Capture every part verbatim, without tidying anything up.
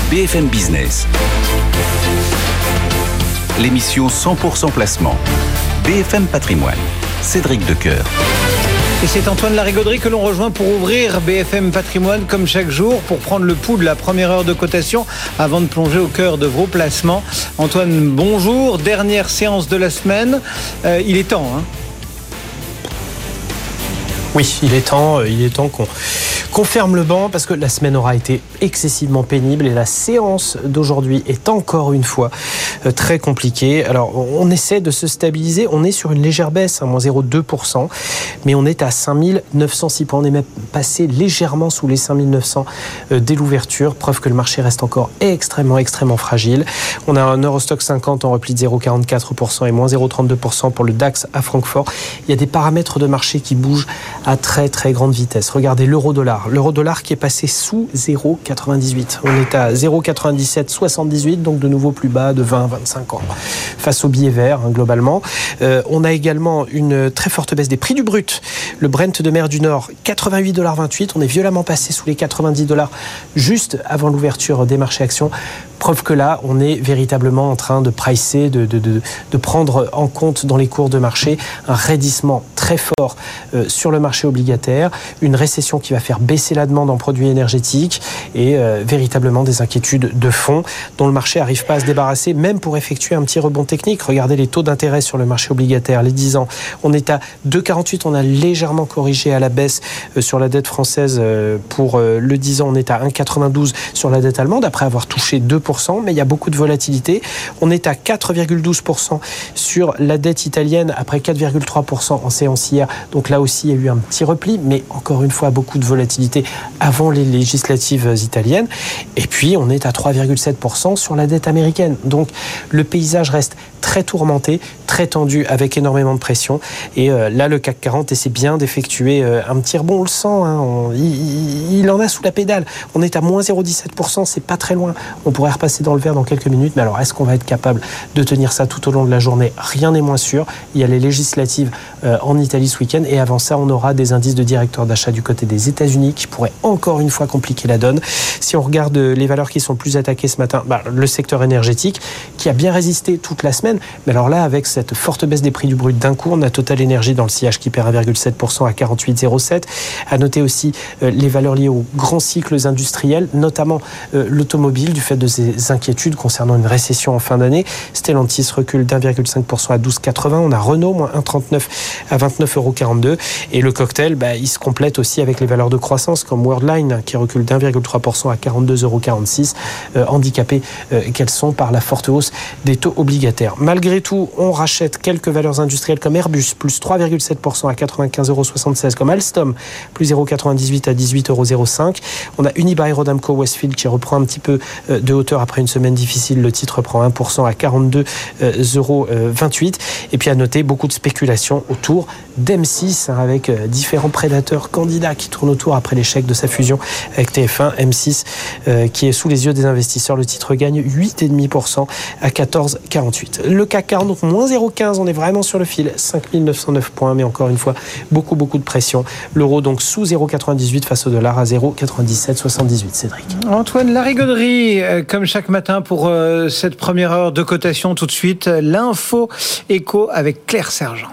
B F M Business. L'émission cent pour cent placement. B F M Patrimoine. Cédric Decoeur. Et c'est Antoine Larigauderie que l'on rejoint pour ouvrir B F M Patrimoine comme chaque jour pour prendre le pouls de la première heure de cotation avant de plonger au cœur de vos placements. Antoine, bonjour. Dernière séance de la semaine. Euh, il est temps, hein ? Oui, il est temps, il est temps qu'on, qu'on ferme le banc parce que la semaine aura été excessivement pénible et la séance d'aujourd'hui est encore une fois très compliquée. Alors, on essaie de se stabiliser. On est sur une légère baisse, hein, moins zéro virgule deux pour cent, mais on est à cinq mille neuf cent six points. On est même passé légèrement sous les cinq mille neuf cents dès l'ouverture. Preuve que le marché reste encore extrêmement, extrêmement fragile. On a un Eurostock cinquante en repli de zéro virgule quarante-quatre pour cent et moins zéro virgule trente-deux pour cent pour le DAX à Francfort. Il y a des paramètres de marché qui bougent à très très grande vitesse. Regardez l'euro-dollar. L'euro-dollar qui est passé sous zéro virgule quatre-vingt-dix-huit. On est à zéro virgule quatre-vingt-dix-sept soixante-dix-huit, donc de nouveau plus bas de vingt à vingt-cinq ans. Face au billet vert, hein, globalement. Euh, on a également une très forte baisse des prix du brut. Le Brent de mer du Nord, quatre-vingt-huit virgule vingt-huit dollars. On est violemment passé sous les quatre-vingt-dix dollars juste avant l'ouverture des marchés actions. Preuve que là, on est véritablement en train de pricer, de, de, de, de prendre en compte dans les cours de marché un raidissement très fort euh, sur le marché obligataire, une récession qui va faire baisser la demande en produits énergétiques et euh, véritablement des inquiétudes de fond dont le marché n'arrive pas à se débarrasser, même pour effectuer un petit rebond technique. Regardez les taux d'intérêt sur le marché obligataire, les dix ans. On est à deux virgule quarante-huit, on a légèrement corrigé à la baisse euh, sur la dette française euh, pour euh, le dix ans. On est à un virgule quatre-vingt-douze sur la dette allemande après avoir touché deux pour cent, mais il y a beaucoup de volatilité. On est à quatre virgule douze pour cent sur la dette italienne après quatre virgule trois pour cent en séance hier. Donc là aussi, il y a eu un petit repli, mais encore une fois, beaucoup de volatilité avant les législatives italiennes. Et puis, on est à trois virgule sept pour cent sur la dette américaine. Donc, le paysage reste très tourmenté, très tendu, avec énormément de pression. Et euh, là, le C A C quarante essaie bien d'effectuer euh, un petit rebond. On le sent, hein, on, il, il en a sous la pédale. On est à moins zéro virgule dix-sept pour cent, c'est pas très loin. On pourrait repasser dans le vert dans quelques minutes. Mais alors, est-ce qu'on va être capable de tenir ça tout au long de la journée ? Rien n'est moins sûr. Il y a les législatives euh, en Italie ce week-end. Et avant ça, on aura des indices de directeurs d'achat du côté des États-Unis qui pourraient encore une fois compliquer la donne. Si on regarde les valeurs qui sont le plus attaquées ce matin, bah, le secteur énergétique qui a bien résisté toute la semaine. Mais alors là, avec cette forte baisse des prix du brut d'un coup, on a Total Energy dans le sillage qui perd un virgule sept pour cent à quarante-huit virgule zéro sept. À noter aussi euh, les valeurs liées aux grands cycles industriels, notamment euh, l'automobile, du fait de ces inquiétudes concernant une récession en fin d'année. Stellantis recule d'un virgule cinq pour cent à douze virgule quatre-vingts. On a Renault, moins un virgule trente-neuf à vingt-neuf virgule quarante-deux euros. Et le cocktail, bah, il se complète aussi avec les valeurs de croissance comme Worldline qui recule d'un virgule trois pour cent à quarante-deux virgule quarante-six euros, euh, handicapées euh, qu'elles sont par la forte hausse des taux obligataires. Malgré tout, on rachète quelques valeurs industrielles comme Airbus, plus trois virgule sept pour cent à quatre-vingt-quinze virgule soixante-seize euros, comme Alstom, plus zéro virgule quatre-vingt-dix-huit à dix-huit virgule zéro cinq euros. On a Unibail-Rodamco Westfield qui reprend un petit peu euh, de hauteur après une semaine difficile. Le titre prend un pour cent à quarante-deux virgule vingt-huit euros. Et puis à noter beaucoup de spéculations autour d'M six, hein, avec euh, différents prédateurs candidats qui tournent autour après l'échec de sa fusion avec T F un. M six euh, qui est sous les yeux des investisseurs. Le titre gagne huit virgule cinq pour cent à quatorze virgule quarante-huit. Le C A C quarante, donc moins zéro virgule quinze, on est vraiment sur le fil, cinq mille neuf cent neuf points, mais encore une fois, beaucoup, beaucoup de pression. L'euro donc sous zéro virgule quatre-vingt-dix-huit face au dollar à zéro virgule quatre-vingt-dix-sept soixante-dix-huit. Cédric. Antoine Larigauderie, euh, comme chaque matin pour euh, cette première heure de cotation, tout de suite, l'info éco avec Claire Sergent.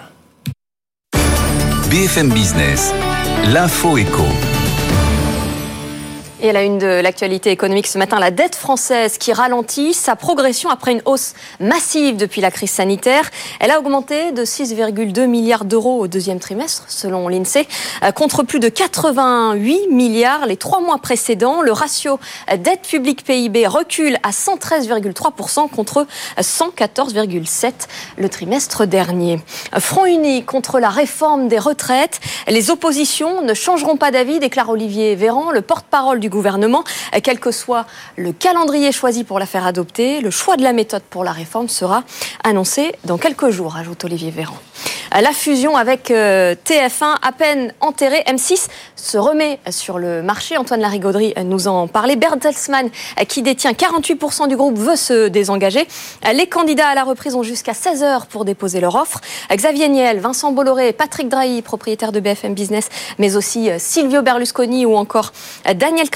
B F M Business, l'info éco. Et à la une de l'actualité économique ce matin, la dette française qui ralentit sa progression après une hausse massive depuis la crise sanitaire. Elle a augmenté de six virgule deux milliards d'euros au deuxième trimestre, selon l'INSEE, contre plus de quatre-vingt-huit milliards les trois mois précédents. Le ratio dette publique P I B recule à cent treize virgule trois pour cent contre cent quatorze virgule sept pour cent le trimestre dernier. Front uni contre la réforme des retraites. Les oppositions ne changeront pas d'avis, déclare Olivier Véran, le porte-parole du gouvernement. Quel que soit le calendrier choisi pour la faire adopter, le choix de la méthode pour la réforme sera annoncé dans quelques jours, ajoute Olivier Véran. La fusion avec T F un, à peine enterrée, M six se remet sur le marché. Antoine Larigauderie nous en parlait. Bertelsmann, qui détient quarante-huit pour cent du groupe, veut se désengager. Les candidats à la reprise ont jusqu'à seize heures pour déposer leur offre. Xavier Niel, Vincent Bolloré, Patrick Drahi, propriétaire de B F M Business, mais aussi Silvio Berlusconi ou encore Daniel Crémer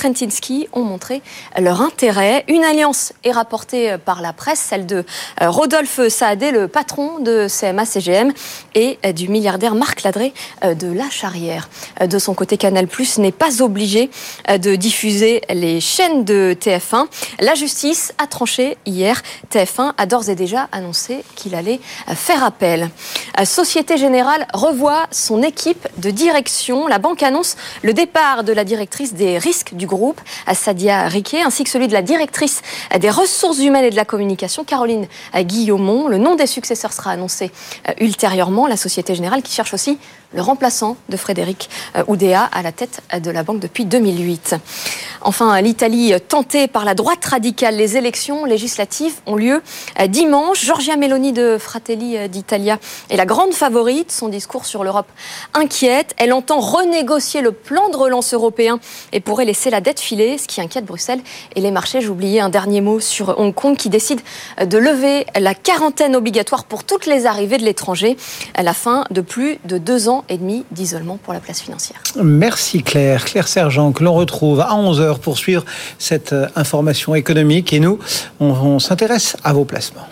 Kretinsky ont montré leur intérêt. Une alliance est rapportée par la presse, celle de Rodolphe Saadé, le patron de C M A C G M, et du milliardaire Marc Ladré de La Charrière. De son côté, Canal+ n'est pas obligé de diffuser les chaînes de T F un. La justice a tranché hier. T F un a d'ores et déjà annoncé qu'il allait faire appel. Société Générale revoit son équipe de direction. La banque annonce le départ de la directrice des risques du groupe, Sadia Riquet, ainsi que celui de la directrice des ressources humaines et de la communication, Caroline Guillaumont. Le nom des successeurs sera annoncé ultérieurement. La Société Générale qui cherche aussi le remplaçant de Frédéric Oudéa à la tête de la banque depuis deux mille huit. Enfin, l'Italie tentée par la droite radicale. Les élections législatives ont lieu dimanche. Giorgia Meloni de Fratelli d'Italia est la grande favorite. Son discours sur l'Europe inquiète. Elle entend renégocier le plan de relance européen et pourrait laisser la dette filer, ce qui inquiète Bruxelles et les marchés. J'oubliais un dernier mot sur Hong Kong qui décide de lever la quarantaine obligatoire pour toutes les arrivées de l'étranger à la fin de plus de deux ans et demi d'isolement pour la place financière. Merci Claire. Claire Sergent, que l'on retrouve à onze heures pour suivre cette information économique. Et nous, on, on s'intéresse à vos placements.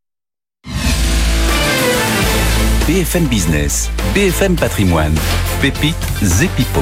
B F M Business, B F M Patrimoine, pépites et pipeaux.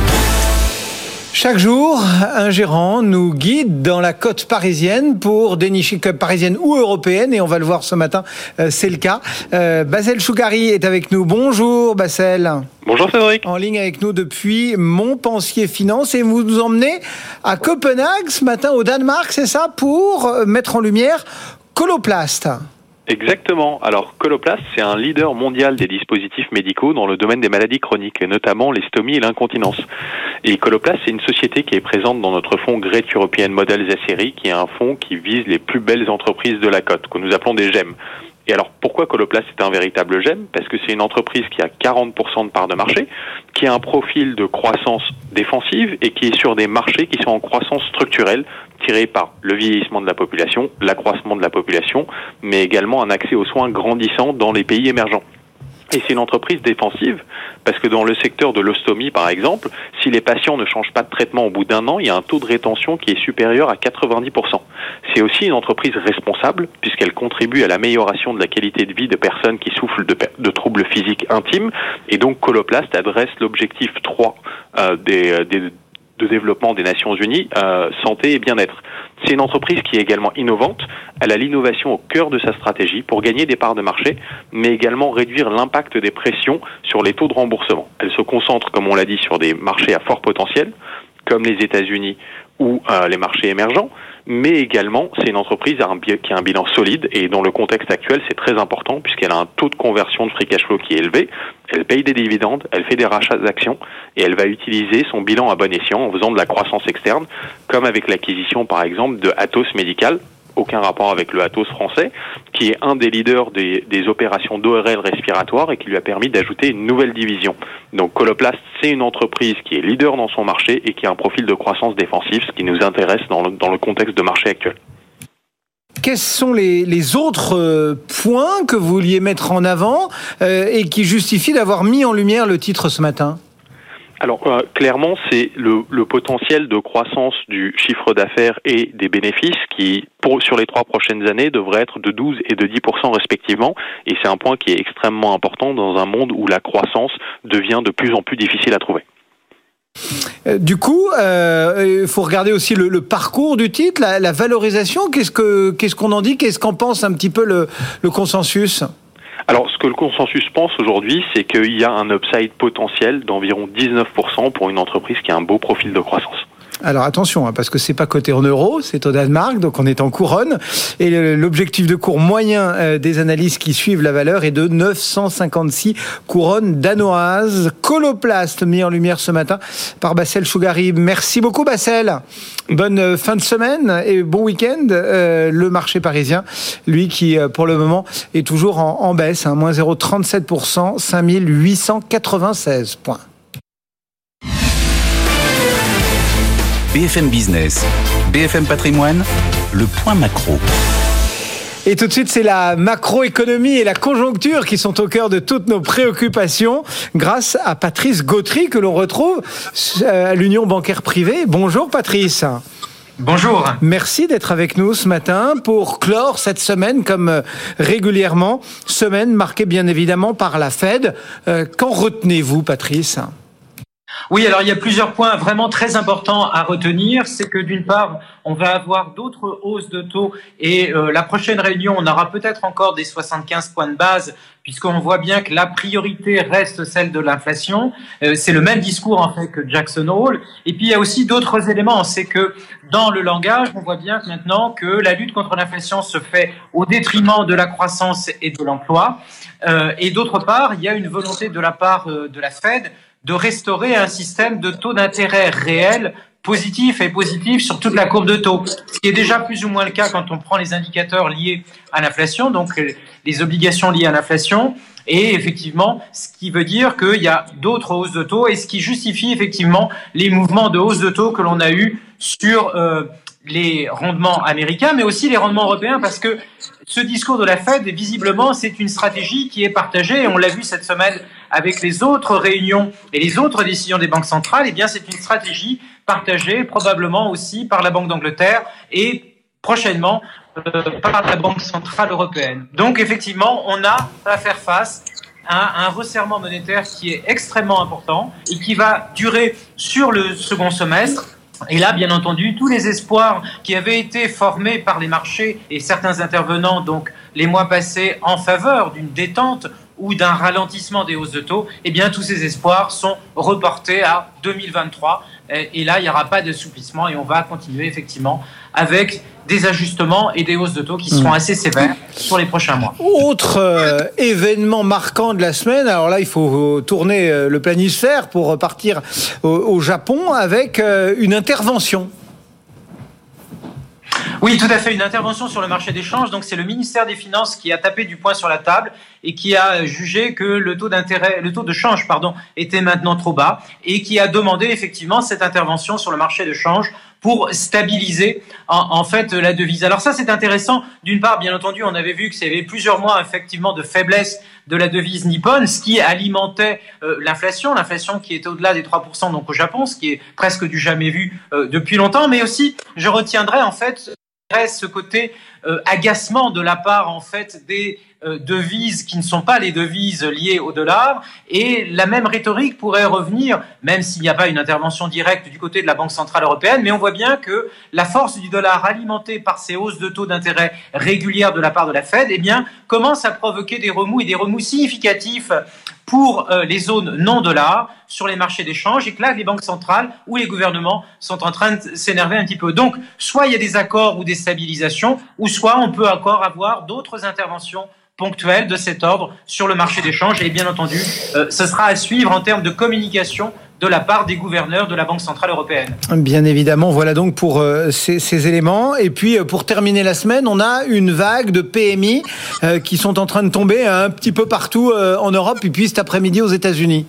Chaque jour, un gérant nous guide dans la côte parisienne pour dénicher côte parisienne ou européenne, et on va le voir ce matin, euh, c'est le cas. Euh, Bassel Chougari est avec nous. Bonjour Bassel. Bonjour Cédric. En ligne avec nous depuis Montpensier Finance, et vous nous emmenez à Copenhague ce matin au Danemark, c'est ça, pour mettre en lumière Coloplast. Exactement. Alors, Coloplast, c'est un leader mondial des dispositifs médicaux dans le domaine des maladies chroniques, et notamment les stomies et l'incontinence. Et Coloplast, c'est une société qui est présente dans notre fonds Great European Models S R I, qui est un fonds qui vise les plus belles entreprises de la cote, que nous appelons des GEM. Et alors, pourquoi Coloplast est un véritable GEM ? Parce que c'est une entreprise qui a quarante pour cent de part de marché, qui a un profil de croissance défensive et qui est sur des marchés qui sont en croissance structurelle, tirés par le vieillissement de la population, l'accroissement de la population, mais également un accès aux soins grandissant dans les pays émergents. Et c'est une entreprise défensive, parce que dans le secteur de l'ostomie, par exemple, si les patients ne changent pas de traitement au bout d'un an, il y a un taux de rétention qui est supérieur à quatre-vingt-dix pour cent. C'est aussi une entreprise responsable, puisqu'elle contribue à l'amélioration de la qualité de vie de personnes qui souffrent de, de troubles physiques intimes. Et donc, Coloplast adresse l'objectif trois euh, des, des de développement des Nations Unies, euh, santé et bien-être. C'est une entreprise qui est également innovante. Elle a l'innovation au cœur de sa stratégie pour gagner des parts de marché, mais également réduire l'impact des pressions sur les taux de remboursement. Elle se concentre, comme on l'a dit, sur des marchés à fort potentiel, comme les États-Unis ou euh, les marchés émergents, mais également, c'est une entreprise qui a un bilan solide, et dans le contexte actuel, c'est très important, puisqu'elle a un taux de conversion de free cash flow qui est élevé, elle paye des dividendes, elle fait des rachats d'actions, et elle va utiliser son bilan à bon escient en faisant de la croissance externe, comme avec l'acquisition, par exemple, de Atos Medical, aucun rapport avec le Atos français, qui est un des leaders des, des opérations d'O R L respiratoire et qui lui a permis d'ajouter une nouvelle division. Donc Coloplast, c'est une entreprise qui est leader dans son marché et qui a un profil de croissance défensive, ce qui nous intéresse dans le, dans le contexte de marché actuel. Quels sont les, les autres euh, points que vous vouliez mettre en avant euh, et qui justifient d'avoir mis en lumière le titre ce matin ? Alors euh, clairement, c'est le, le potentiel de croissance du chiffre d'affaires et des bénéfices qui, pour, sur les trois prochaines années, devrait être de douze et de dix pour cent respectivement. Et c'est un point qui est extrêmement important dans un monde où la croissance devient de plus en plus difficile à trouver. Du coup, il euh, faut regarder aussi le, le parcours du titre, la, la valorisation. Qu'est-ce, que, qu'est-ce qu'on en dit ? Qu'est-ce qu'en pense un petit peu le, le consensus ? Alors, ce que le consensus pense aujourd'hui, c'est qu'il y a un upside potentiel d'environ dix-neuf pour cent pour une entreprise qui a un beau profil de croissance. Alors attention, hein, parce que c'est pas coté en euros, c'est au Danemark, donc on est en couronne. Et l'objectif de cours moyen euh, des analystes qui suivent la valeur est de neuf cent cinquante-six couronnes danoises. Coloplast mis en lumière ce matin par Bassel Chougari. Merci beaucoup Bassel. Bonne fin de semaine et bon week-end. Euh, le marché parisien, lui qui pour le moment est toujours en, en baisse, hein, moins zéro virgule trente-sept pour cent, cinq mille huit cent quatre-vingt-seize points. B F M Business, B F M Patrimoine, le point macro. Et tout de suite, c'est la macroéconomie et la conjoncture qui sont au cœur de toutes nos préoccupations grâce à Patrice Gautry que l'on retrouve à l'Union bancaire privée. Bonjour Patrice. Bonjour. Merci d'être avec nous ce matin pour clore cette semaine comme régulièrement. Semaine marquée bien évidemment par la Fed. Euh, qu'en retenez-vous Patrice ? Oui, alors il y a plusieurs points vraiment très importants à retenir. C'est que d'une part, on va avoir d'autres hausses de taux et euh, la prochaine réunion, on aura peut-être encore des soixante-quinze points de base puisqu'on voit bien que la priorité reste celle de l'inflation. Euh, c'est le même discours en fait que Jackson Hole. Et puis il y a aussi d'autres éléments. C'est que dans le langage, on voit bien que maintenant que la lutte contre l'inflation se fait au détriment de la croissance et de l'emploi. Euh, et d'autre part, il y a une volonté de la part euh, de la Fed de restaurer un système de taux d'intérêt réel, positif et positif sur toute la courbe de taux. Ce qui est déjà plus ou moins le cas quand on prend les indicateurs liés à l'inflation, donc les obligations liées à l'inflation, et effectivement, ce qui veut dire qu'il y a d'autres hausses de taux, et ce qui justifie effectivement les mouvements de hausse de taux que l'on a eu sur euh, les rendements américains, mais aussi les rendements européens, parce que ce discours de la Fed, visiblement, c'est une stratégie qui est partagée, et on l'a vu cette semaine avec les autres réunions et les autres décisions des banques centrales, eh bien, c'est une stratégie partagée probablement aussi par la Banque d'Angleterre et prochainement euh, par la Banque centrale européenne. Donc, effectivement, on a à faire face à un resserrement monétaire qui est extrêmement important et qui va durer sur le second semestre. Et là, bien entendu, tous les espoirs qui avaient été formés par les marchés et certains intervenants, donc les mois passés, en faveur d'une détente ou d'un ralentissement des hausses de taux, eh bien, tous ces espoirs sont reportés à deux mille vingt-trois. Et là, il n'y aura pas d'assouplissement et on va continuer effectivement avec des ajustements et des hausses de taux qui seront assez sévères sur les prochains mois. Autre euh, événement marquant de la semaine, alors là, il faut tourner euh, le planisphère pour partir au, au Japon avec euh, une intervention. Oui, tout à fait, une intervention sur le marché des changes. Donc, c'est le ministère des Finances qui a tapé du poing sur la table et qui a jugé que le taux d'intérêt, le taux de change, pardon, était maintenant trop bas et qui a demandé effectivement cette intervention sur le marché de change pour stabiliser en, en fait la devise. Alors ça, c'est intéressant. D'une part, bien entendu, on avait vu que ça y avait plusieurs mois effectivement de faiblesse de la devise nippone, ce qui alimentait euh, l'inflation, l'inflation qui était au-delà des trois pour cent donc au Japon, ce qui est presque du jamais vu euh, depuis longtemps. Mais aussi, je retiendrai en fait ce côté euh, agacement de la part en fait des euh, devises qui ne sont pas les devises liées au dollar, et la même rhétorique pourrait revenir, même s'il n'y a pas une intervention directe du côté de la Banque centrale européenne, mais on voit bien que la force du dollar alimentée par ces hausses de taux d'intérêt régulières de la part de la Fed, eh bien, commence à provoquer des remous et des remous significatifs pour euh, les zones non dollars sur les marchés d'échange, et que là, les banques centrales ou les gouvernements sont en train de s'énerver un petit peu. Donc, soit il y a des accords ou des stabilisations, ou soit on peut encore avoir d'autres interventions ponctuelles de cet ordre sur le marché d'échange. Et bien entendu, euh, ce sera à suivre en termes de communication de la part des gouverneurs de la Banque centrale européenne. Bien évidemment, voilà donc pour euh, ces, ces éléments. Et puis, euh, pour terminer la semaine, on a une vague de P M I euh, qui sont en train de tomber un petit peu partout euh, en Europe et puis cet après-midi aux États-Unis.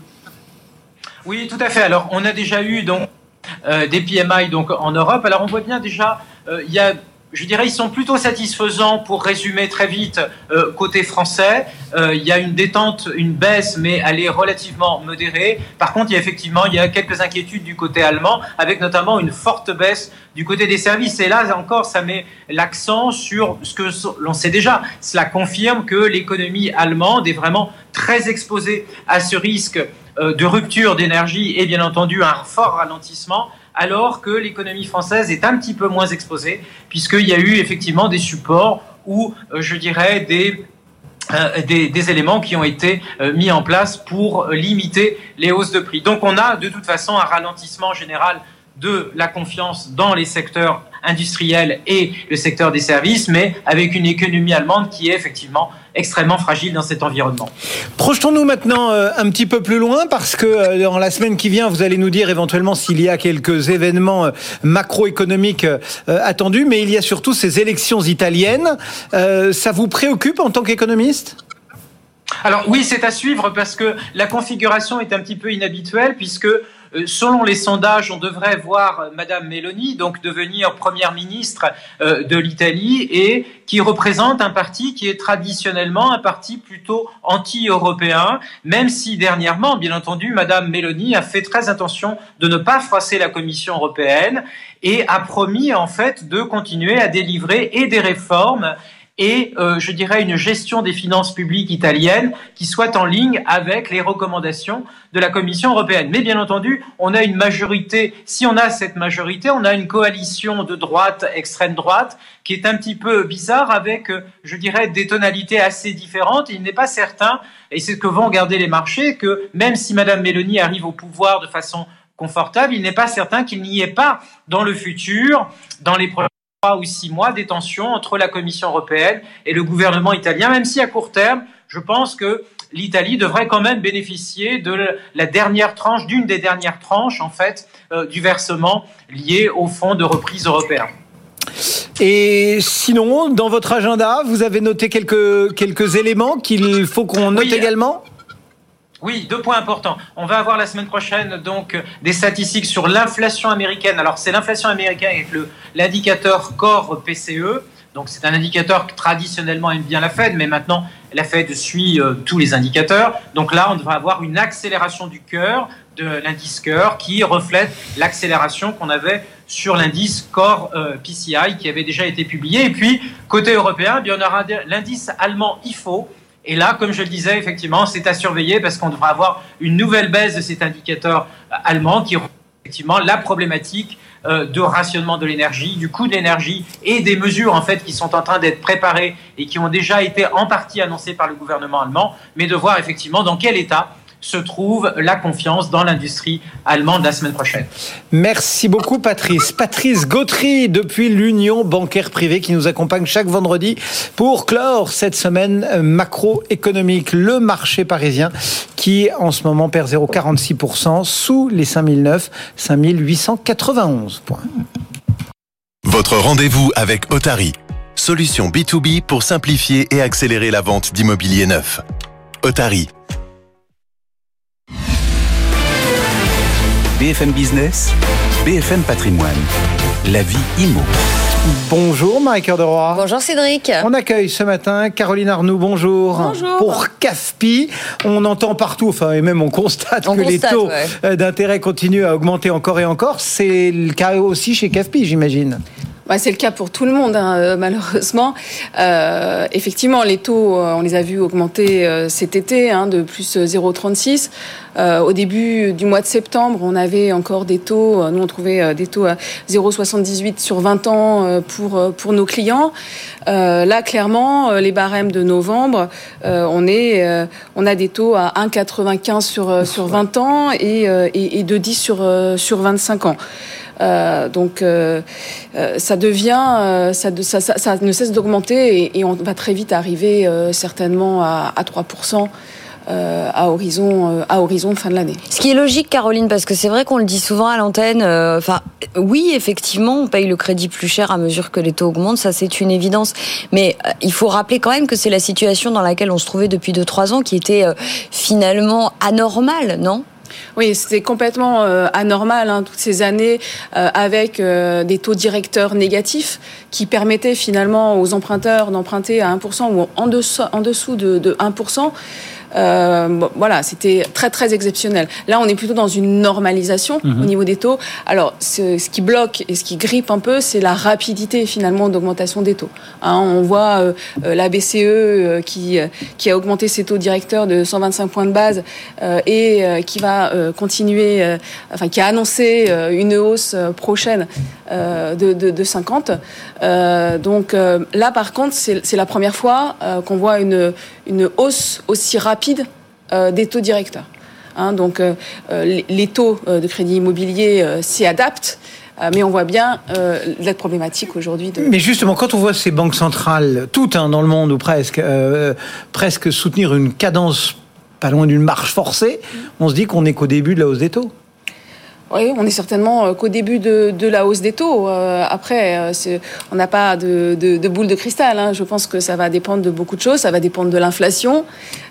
Oui, tout à fait. Alors, on a déjà eu donc euh, des P M I donc en Europe. Alors, on voit bien déjà, euh, il y a je dirais, ils sont plutôt satisfaisants, pour résumer très vite, euh, côté français. Euh, il y a une détente, une baisse, mais elle est relativement modérée. Par contre, il y a effectivement il y a quelques inquiétudes du côté allemand, avec notamment une forte baisse du côté des services. Et là encore, ça met l'accent sur ce que l'on sait déjà. Cela confirme que l'économie allemande est vraiment très exposée à ce risque euh, de rupture d'énergie et bien entendu un fort ralentissement, alors que l'économie française est un petit peu moins exposée, puisqu'il y a eu effectivement des supports ou, euh, je dirais, des, euh, des, des éléments qui ont été euh, mis en place pour limiter les hausses de prix. Donc on a de toute façon un ralentissement général de la confiance dans les secteurs industriels et le secteur des services, mais avec une économie allemande qui est effectivement extrêmement fragile dans cet environnement. Projetons-nous maintenant euh, un petit peu plus loin, parce que euh, dans la semaine qui vient, vous allez nous dire éventuellement s'il y a quelques événements euh, macroéconomiques euh, attendus, mais il y a surtout ces élections italiennes. Euh, ça vous préoccupe en tant qu'économiste ? Alors oui, c'est à suivre parce que la configuration est un petit peu inhabituelle, puisque Euh, selon les sondages, on devrait voir Madame Meloni donc devenir première ministre euh, de l'Italie et qui représente un parti qui est traditionnellement un parti plutôt anti-européen, même si dernièrement, bien entendu, Madame Meloni a fait très attention de ne pas froisser la Commission européenne et a promis en fait de continuer à délivrer et des réformes et euh, je dirais une gestion des finances publiques italiennes qui soit en ligne avec les recommandations de la Commission européenne. Mais bien entendu, on a une majorité, si on a cette majorité, on a une coalition de droite, extrême droite, qui est un petit peu bizarre avec, je dirais, des tonalités assez différentes. Il n'est pas certain, et c'est ce que vont regarder les marchés, que même si Madame Meloni arrive au pouvoir de façon confortable, il n'est pas certain qu'il n'y ait pas dans le futur, dans les prochains trois ou six mois, des tensions entre la Commission européenne et le gouvernement italien, même si à court terme, je pense que l'Italie devrait quand même bénéficier de la dernière tranche, d'une des dernières tranches, en fait, euh, du versement lié au fonds de reprise européen. Et sinon, dans votre agenda, vous avez noté quelques, quelques éléments qu'il faut qu'on note oui. également ? Oui, deux points importants. On va avoir la semaine prochaine donc des statistiques sur l'inflation américaine. Alors c'est l'inflation américaine avec le, l'indicateur Core P C E. Donc c'est un indicateur que traditionnellement aime bien la Fed, mais maintenant la Fed suit euh, tous les indicateurs. Donc là, on devrait avoir une accélération du cœur, de l'indice cœur, qui reflète l'accélération qu'on avait sur l'indice Core euh, P C I qui avait déjà été publié. Et puis côté européen, eh bien, on aura l'indice allemand I F O. Et là, comme je le disais, effectivement, c'est à surveiller parce qu'on devra avoir une nouvelle baisse de cet indicateur allemand qui reflète effectivement la problématique euh, de rationnement de l'énergie, du coût de l'énergie et des mesures en fait qui sont en train d'être préparées et qui ont déjà été en partie annoncées par le gouvernement allemand, mais de voir effectivement dans quel état se trouve la confiance dans l'industrie allemande la semaine prochaine. Merci beaucoup Patrice. Patrice Gautry depuis l'Union bancaire privée qui nous accompagne chaque vendredi pour clore cette semaine macroéconomique. Le marché parisien qui en ce moment perd zéro virgule quarante-six pour cent sous les cinq mille neuf, cinq mille huit cent quatre-vingt-onze points. Votre rendez-vous avec Otari, solution B deux B pour simplifier et accélérer la vente d'immobilier neuf. Otari. B F M Business, B F M Patrimoine, la vie immo. Bonjour Marie-Cœur de Roy. Bonjour Cédric. On accueille ce matin Caroline Arnoux, bonjour. Bonjour. Pour C A F P I, on entend partout, enfin et même on constate on que constate, les taux ouais. d'intérêt continuent à augmenter encore et encore. C'est le cas aussi chez C A F P I, j'imagine. Bah, c'est le cas pour tout le monde, hein, malheureusement. Euh, effectivement, les taux, on les a vus augmenter euh, cet été hein, de plus zéro virgule trente-six. Euh, au début du mois de septembre, on avait encore des taux, nous on trouvait euh, des taux à zéro virgule soixante-dix-huit sur vingt ans euh, pour, pour nos clients. Euh, là, clairement, les barèmes de novembre, euh, on, est, euh, on a des taux à un virgule quatre-vingt-quinze sur, sur vingt ans et, euh, et, et de dix sur, euh, sur vingt-cinq ans. Euh, donc euh, euh, ça devient, euh, ça, ça, ça, ça ne cesse d'augmenter et, et on va très vite arriver euh, certainement à, à trois pour cent. Euh, à horizon, euh, à horizon fin de l'année. Ce qui est logique, Caroline, parce que c'est vrai qu'on le dit souvent à l'antenne. Enfin, euh, oui, effectivement, on paye le crédit plus cher à mesure que les taux augmentent, ça c'est une évidence. Mais euh, il faut rappeler quand même que c'est la situation dans laquelle on se trouvait depuis deux trois ans qui était euh, finalement anormale, non ? Oui, c'était complètement euh, anormal hein, toutes ces années euh, avec euh, des taux directeurs négatifs qui permettaient finalement aux emprunteurs d'emprunter à un pour cent ou en dessous, en dessous de, de un pour cent. Euh, bon, voilà, c'était très très exceptionnel. Là, on est plutôt dans une normalisation mmh. au niveau des taux. Alors, ce, ce qui bloque et ce qui grippe un peu, c'est la rapidité finalement d'augmentation des taux. Hein, on voit euh, la B C E euh, qui qui a augmenté ses taux directeurs de cent vingt-cinq points de base euh, et euh, qui va euh, continuer, euh, enfin qui a annoncé euh, une hausse euh, prochaine euh, de, de, de cinquante. Euh, donc euh, là, par contre, c'est, c'est la première fois euh, qu'on voit une une hausse aussi rapide euh, des taux directeurs. Hein, donc euh, les taux de crédit immobilier euh, s'y adaptent, euh, mais on voit bien euh, la problématique aujourd'hui. De... Mais justement, quand on voit ces banques centrales, toutes hein, dans le monde ou presque, euh, presque soutenir une cadence pas loin d'une marche forcée, on se dit qu'on n'est qu'au début de la hausse des taux. Oui, on est certainement qu'au début de, de la hausse des taux. Euh, après, c'est, on n'a pas de, de, de boule de cristal. Hein. Je pense que ça va dépendre de beaucoup de choses. Ça va dépendre de l'inflation.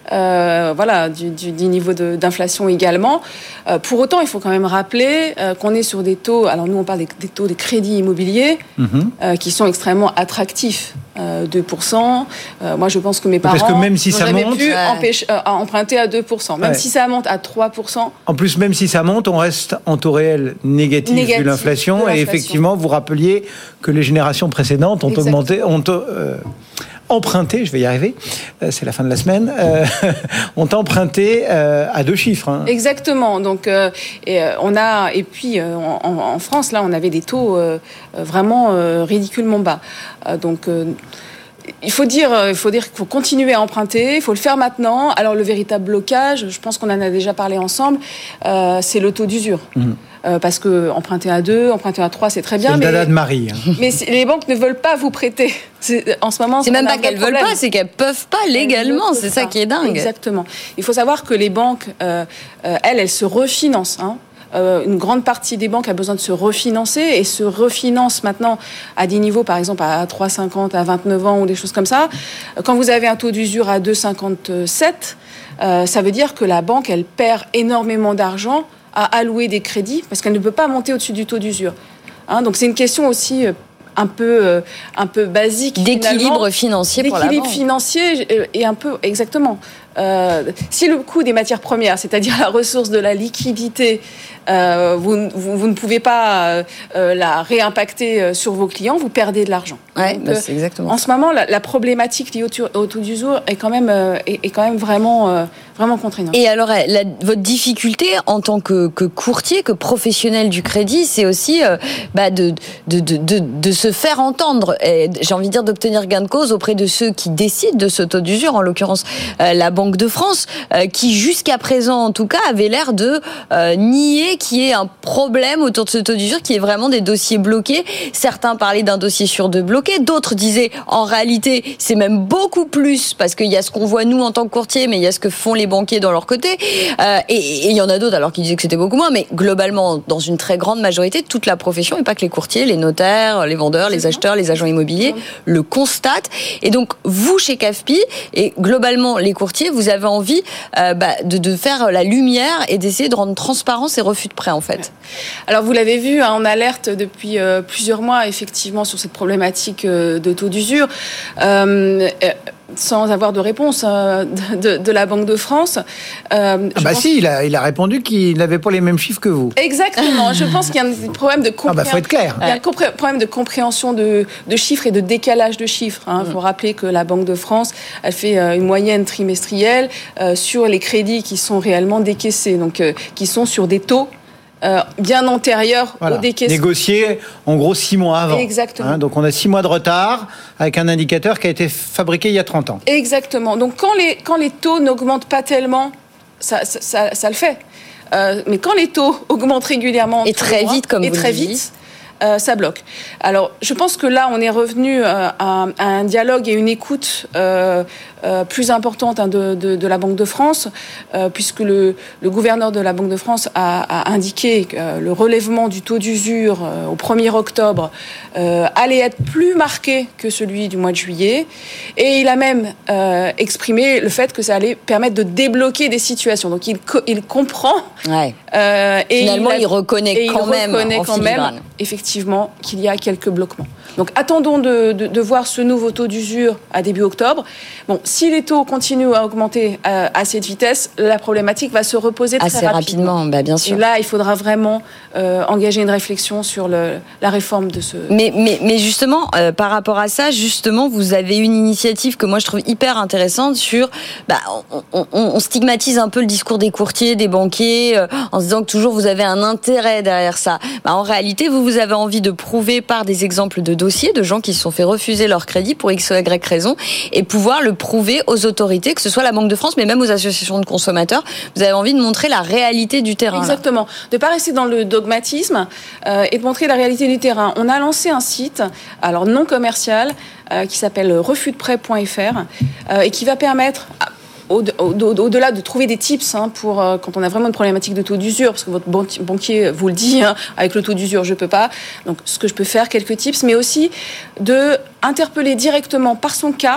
euh, voilà, du, du, du niveau de, d'inflation également. Euh, pour autant, il faut quand même rappeler euh, qu'on est sur des taux, alors nous on parle des, des taux des crédits immobiliers mmh. euh, qui sont extrêmement attractifs. Euh, deux pour cent. Euh, moi, je pense que mes parents Parce que même si ça monte, pu ouais. empêcher, euh, emprunter à deux pour cent. Même ouais. si ça monte à trois pour cent. En plus, même si ça monte, on reste en taux réel négatif, négatif vu l'inflation. l'inflation. Et effectivement, vous rappeliez que les générations précédentes ont Exactement. augmenté, ont euh, emprunté, je vais y arriver, euh, c'est la fin de la semaine, euh, ont emprunté euh, à deux chiffres. Hein. Exactement. Donc, euh, et, euh, on a, et puis euh, en, en France, là, on avait des taux euh, vraiment euh, ridiculement bas. Euh, donc, euh, il faut dire, il faut dire qu'il faut continuer à emprunter, il faut le faire maintenant. Alors, le véritable blocage, je pense qu'on en a déjà parlé ensemble, euh, c'est le taux d'usure. Mmh. Euh, parce que emprunter à deux, emprunter à trois, c'est très bien. C'est mais, le dada de Marie. Hein. Mais les banques ne veulent pas vous prêter. C'est, en ce moment, c'est même pas qu'elles problème. veulent pas, c'est qu'elles peuvent pas légalement. C'est ça qui est dingue. Exactement. Il faut savoir que les banques, euh, euh, elles, elles se refinancent. Hein. Euh, une grande partie des banques a besoin de se refinancer et se refinance maintenant à des niveaux, par exemple à trois virgule cinquante, à vingt-neuf ans ou des choses comme ça. Quand vous avez un taux d'usure à deux virgule cinquante-sept, euh, ça veut dire que la banque, elle perd énormément d'argent à allouer des crédits parce qu'elle ne peut pas monter au-dessus du taux d'usure. Hein, donc c'est une question aussi euh, un peu euh, un peu basique d'équilibre financier pour la banque. D'équilibre financier et un peu exactement. Euh, si le coût des matières premières, c'est-à-dire la ressource de la liquidité, euh, vous, vous, vous ne pouvez pas euh, la réimpacter sur vos clients, vous perdez de l'argent. Ouais, Donc, bah c'est exactement. En ce moment, la, la problématique liée au, au taux d'usure est quand même euh, est, est quand même vraiment euh, vraiment contraignante. Et alors, la, votre difficulté en tant que, que courtier, que professionnel du crédit, c'est aussi euh, bah, de, de, de, de, de se faire entendre. Et j'ai envie de dire d'obtenir gain de cause auprès de ceux qui décident de ce taux d'usure, en l'occurrence euh, la Banque de France, euh, qui jusqu'à présent en tout cas avait l'air de euh, nier qu'il y ait un problème autour de ce taux d'usure, qui est vraiment des dossiers bloqués. Certains parlaient d'un dossier sur deux bloqué, d'autres disaient en réalité c'est même beaucoup plus, parce qu'il y a ce qu'on voit nous en tant que courtier, mais il y a ce que font les banquiers dans leur côté, euh, et il y en a d'autres alors qui disaient que c'était beaucoup moins, mais globalement dans une très grande majorité toute la profession, et pas que les courtiers, les notaires, les vendeurs, les acheteurs, les agents immobiliers le constatent. Et donc vous chez C A F P I et globalement les courtiers, vous avez envie euh, bah, de, de faire la lumière et d'essayer de rendre transparent ces refus de prêt, en fait. Alors, vous l'avez vu, hein, on alerte depuis euh, plusieurs mois, effectivement, sur cette problématique euh, de taux d'usure. Euh, euh, sans avoir de réponse euh, de, de la Banque de France. Euh, ah bah pense... si, il a, il a répondu qu'il n'avait pas les mêmes chiffres que vous. Exactement. Je pense qu'il y a un problème de compréhension. Ah bah faut être clair. Il y a un compré- problème de compréhension de, de chiffres et de décalage de chiffres. Il hein. mmh. faut rappeler que la Banque de France, elle fait euh, une moyenne trimestrielle euh, sur les crédits qui sont réellement décaissés, donc euh, qui sont sur des taux Euh, bien antérieur voilà. au décaissement. Négocié en gros six mois avant. Exactement. Hein, donc on a six mois de retard avec un indicateur qui a été fabriqué il y a trente ans. Exactement. Donc quand les, quand les taux n'augmentent pas tellement, ça, ça, ça, ça le fait. Euh, mais quand les taux augmentent régulièrement... Et très mois, vite, comme et vous très le vite, dites. Euh, ça bloque. Alors, je pense que là, on est revenu euh, à, à un dialogue et une écoute euh, euh, plus importante hein, de, de, de la Banque de France, euh, puisque le, le gouverneur de la Banque de France a, a indiqué que euh, le relèvement du taux d'usure euh, au premier octobre euh, allait être plus marqué que celui du mois de juillet. Et il a même euh, exprimé le fait que ça allait permettre de débloquer des situations. Donc, il, co- il comprend. Ouais. Euh, et Finalement, il, a, il reconnaît quand il même reconnaît en quand filigrane. même, effectivement, qu'il y a quelques bloquements. Donc, attendons de, de, de voir ce nouveau taux d'usure à début octobre. Bon, si les taux continuent à augmenter à, à cette vitesse, la problématique va se reposer très Assez rapidement. rapidement, bah bien sûr. Et là, il faudra vraiment euh, engager une réflexion sur le, la réforme de ce... Mais, mais, mais justement, euh, par rapport à ça, justement, vous avez une initiative que moi je trouve hyper intéressante sur... Bah, on, on, on stigmatise un peu le discours des courtiers, des banquiers, euh, en se disant que toujours vous avez un intérêt derrière ça. Bah, en réalité, vous, vous avez envie de prouver par des exemples de dossiers, de gens qui se sont fait refuser leur crédit pour X ou Y raison, et pouvoir le prouver aux autorités, que ce soit la Banque de France, mais même aux associations de consommateurs. Vous avez envie de montrer la réalité du terrain. Exactement. Là. De ne pas rester dans le dogmatisme euh, et de montrer la réalité du terrain. On a lancé un site, alors non commercial, euh, qui s'appelle refus de prêt point f r euh, et qui va permettre... À, Au, au, au-delà de trouver des tips hein, pour euh, quand on a vraiment une problématique de taux d'usure, parce que votre banquier vous le dit, hein, avec le taux d'usure je peux pas. Donc ce que je peux faire, quelques tips, mais aussi de interpeller directement par son cas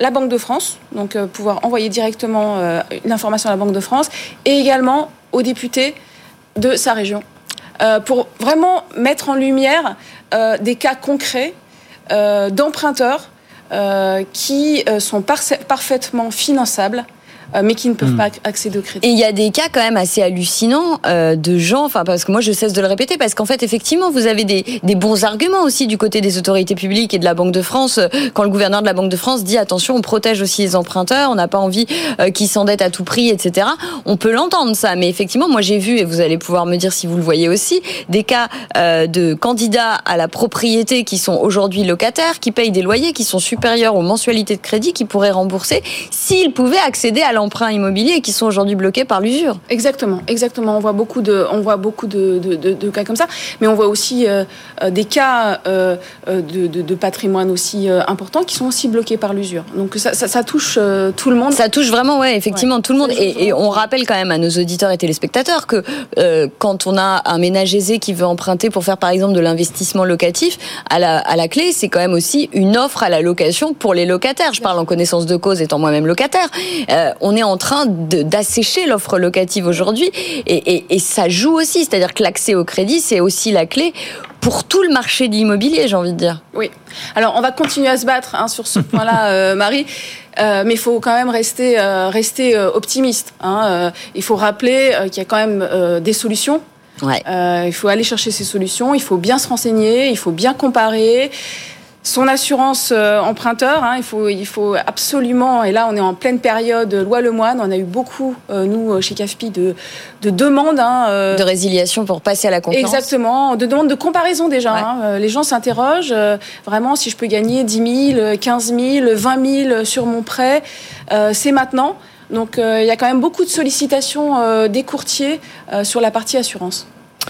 la Banque de France, donc euh, pouvoir envoyer directement euh, l'information à la Banque de France, et également aux députés de sa région, euh, pour vraiment mettre en lumière euh, des cas concrets euh, d'emprunteurs euh, qui euh, sont par- parfaitement finançables, mais qui ne peuvent mmh. pas accéder au crédit. Et il y a des cas quand même assez hallucinants euh, de gens, enfin parce que moi je cesse de le répéter, parce qu'en fait effectivement vous avez des, des bons arguments aussi du côté des autorités publiques et de la Banque de France, quand le gouverneur de la Banque de France dit attention, on protège aussi les emprunteurs, on n'a pas envie euh, qu'ils s'endettent à tout prix, et cetera. On peut l'entendre ça, mais effectivement moi j'ai vu, et vous allez pouvoir me dire si vous le voyez aussi, des cas euh, de candidats à la propriété qui sont aujourd'hui locataires, qui payent des loyers qui sont supérieurs aux mensualités de crédit, qui pourraient rembourser s'ils pouvaient accéder à l'emprunt immobiliers qui sont aujourd'hui bloqués par l'usure. Exactement, exactement. On voit beaucoup de, on voit beaucoup de, de, de, de cas comme ça, mais on voit aussi euh, des cas euh, de, de, de patrimoine aussi euh, importants qui sont aussi bloqués par l'usure. Donc ça, ça, ça touche euh, tout le monde. Ça touche vraiment, ouais, effectivement, ouais. tout le monde. Et, et on rappelle quand même à nos auditeurs et téléspectateurs que euh, quand on a un ménage aisé qui veut emprunter pour faire par exemple de l'investissement locatif, à la, à la clé, c'est quand même aussi une offre à la location pour les locataires. Je parle en connaissance de cause, étant moi-même locataire. Euh, on est en train de, d'assécher l'offre locative aujourd'hui et, et, et ça joue aussi, c'est-à-dire que l'accès au crédit, c'est aussi la clé pour tout le marché de l'immobilier, j'ai envie de dire. Oui. Alors, on va continuer à se battre hein, sur ce point-là, euh, Marie. Euh, mais il faut quand même rester, euh, rester euh, optimiste. Hein. Euh, il faut rappeler euh, qu'il y a quand même euh, des solutions. Ouais. Euh, il faut aller chercher ces solutions. Il faut bien se renseigner. Il faut bien comparer. Son assurance euh, emprunteur, hein, il faut, il faut absolument, et là on est en pleine période loi Lemoine, on a eu beaucoup, euh, nous, chez C A F P I, de, de demandes. Hein, euh, de résiliation pour passer à la concurrence. Exactement, de demandes de comparaison déjà. Ouais. Hein, les gens s'interrogent, euh, vraiment, si je peux gagner dix mille, quinze mille, vingt mille sur mon prêt, euh, c'est maintenant. Donc euh, il y a quand même beaucoup de sollicitations euh, des courtiers euh, sur la partie assurance.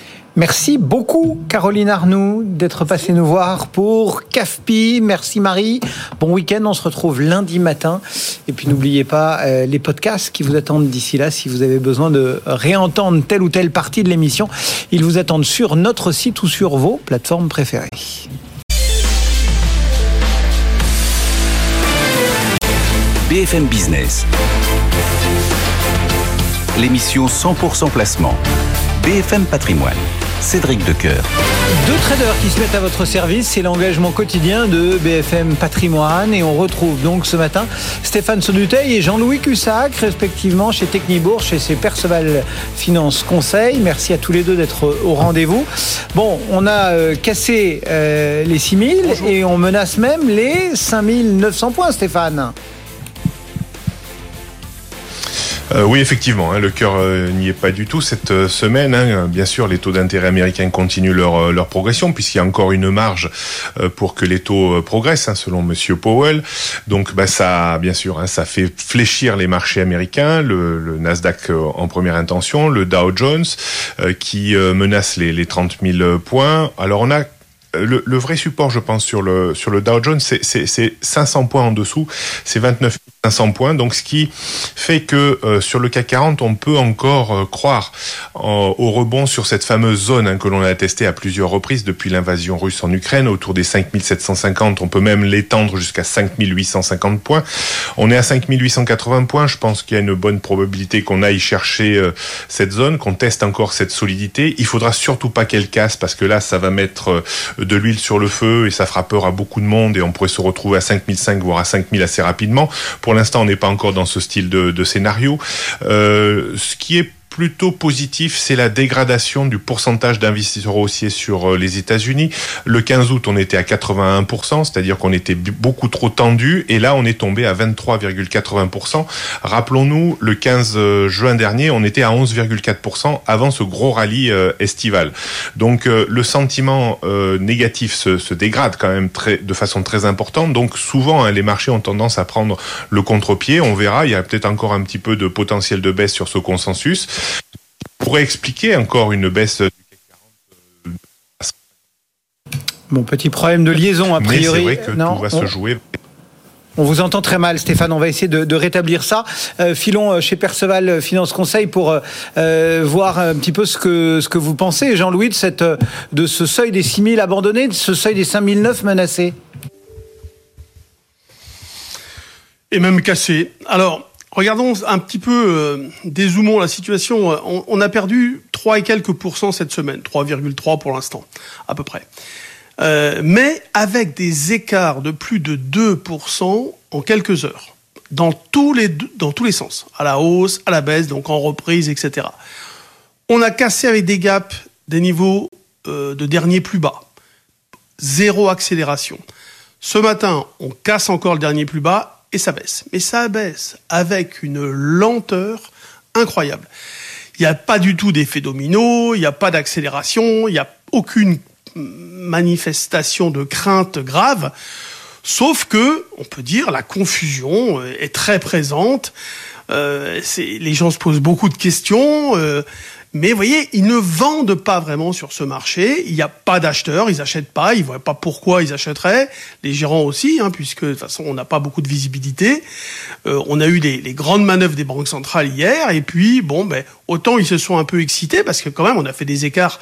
Merci beaucoup, Caroline Arnoux, d'être passée nous voir pour C A F P I. Merci, Marie. Bon week-end. On se retrouve lundi matin. Et puis, n'oubliez pas euh, les podcasts qui vous attendent d'ici là. Si vous avez besoin de réentendre telle ou telle partie de l'émission, ils vous attendent sur notre site ou sur vos plateformes préférées. B F M Business. L'émission cent pour cent placement. B F M Patrimoine. Cédric Decoeur. Deux traders qui se mettent à votre service, c'est l'engagement quotidien de B F M Patrimoine et on retrouve donc ce matin Stéphane Sauduteil et Jean-Louis Cussac, respectivement chez Technibourse, chez ses Perceval Finance Conseil. Merci à tous les deux d'être au rendez-vous. Bon, on a euh, cassé euh, les six mille Bonjour. Et on menace même les cinq mille neuf cents points, Stéphane. Euh, oui, effectivement, hein, le cœur euh, n'y est pas du tout cette euh, semaine. Hein, bien sûr, les taux d'intérêt américains continuent leur, euh, leur progression, puisqu'il y a encore une marge euh, pour que les taux euh, progressent, hein, selon Monsieur Powell. Donc, bah, ça, bien sûr, hein, ça fait fléchir les marchés américains, le, le Nasdaq euh, en première intention, le Dow Jones euh, qui euh, menace les, les trente mille points. Alors, on a Le, le vrai support, je pense, sur le sur le Dow Jones, c'est, c'est, c'est cinq cents points en dessous, c'est vingt-neuf mille cinq cents points. Donc, ce qui fait que euh, sur le C A C quarante, on peut encore euh, croire en, au rebond sur cette fameuse zone hein, que l'on a attestée à plusieurs reprises depuis l'invasion russe en Ukraine, autour des cinq mille sept cent cinquante. On peut même l'étendre jusqu'à cinq mille huit cent cinquante points. On est à cinq mille huit cent quatre-vingts points. Je pense qu'il y a une bonne probabilité qu'on aille chercher euh, cette zone, qu'on teste encore cette solidité. Il faudra surtout pas qu'elle casse, parce que là, ça va mettre euh, de l'huile sur le feu et ça fera peur à beaucoup de monde et on pourrait se retrouver à cinq mille cinq voire à cinq mille assez rapidement. Pour l'instant, on n'est pas encore dans ce style de, de scénario. Euh, ce qui est plutôt positif, c'est la dégradation du pourcentage d'investisseurs haussiers sur les États-Unis. Le quinze août, on était à quatre-vingt-un pour cent, c'est-à-dire qu'on était beaucoup trop tendu, et là, on est tombé à vingt-trois virgule quatre-vingts pour cent. Rappelons-nous, le quinze juin dernier, on était à onze virgule quatre pour cent avant ce gros rallye euh, estival. Donc, euh, le sentiment euh, négatif se, se dégrade quand même très, de façon très importante. Donc, souvent, hein, les marchés ont tendance à prendre le contre-pied. On verra, il y a peut-être encore un petit peu de potentiel de baisse sur ce consensus. Pourrait expliquer encore une baisse du C A C quarante. Bon, petit problème de liaison, a priori. Mais c'est vrai que non, tout va on... se jouer. On vous entend très mal, Stéphane. On va essayer de, de rétablir ça. Euh, filons chez Perceval Finance Conseil pour euh, voir un petit peu ce que ce que vous pensez, Jean-Louis, de cette de ce seuil des six mille abandonnés, de ce seuil des cinq mille neuf menacés. Et même cassé. Alors, regardons un petit peu, euh, dézoomons la situation. On, on a perdu trois et quelques pourcents cette semaine, trois virgule trois pour l'instant, à peu près. Euh, mais avec des écarts de plus de deux pour cent en quelques heures, dans tous les dans tous les sens, à la hausse, à la baisse, donc en reprise, et cetera. On a cassé avec des gaps des niveaux euh, de dernier plus bas, zéro accélération. Ce matin, on casse encore le dernier plus bas et ça baisse. Mais ça baisse avec une lenteur incroyable. Il n'y a pas du tout d'effet domino, il n'y a pas d'accélération, il n'y a aucune manifestation de crainte grave, sauf que, on peut dire, la confusion est très présente. Euh, c'est, les gens se posent beaucoup de questions, euh, mais vous voyez, ils ne vendent pas vraiment sur ce marché. Il n'y a pas d'acheteurs, ils n'achètent pas, ils ne voient pas pourquoi ils achèteraient. Les gérants aussi, hein, puisque de toute façon, on n'a pas beaucoup de visibilité. Euh, on a eu les, les grandes manœuvres des banques centrales hier, et puis, bon, ben, autant ils se sont un peu excités, parce que quand même, on a fait des écarts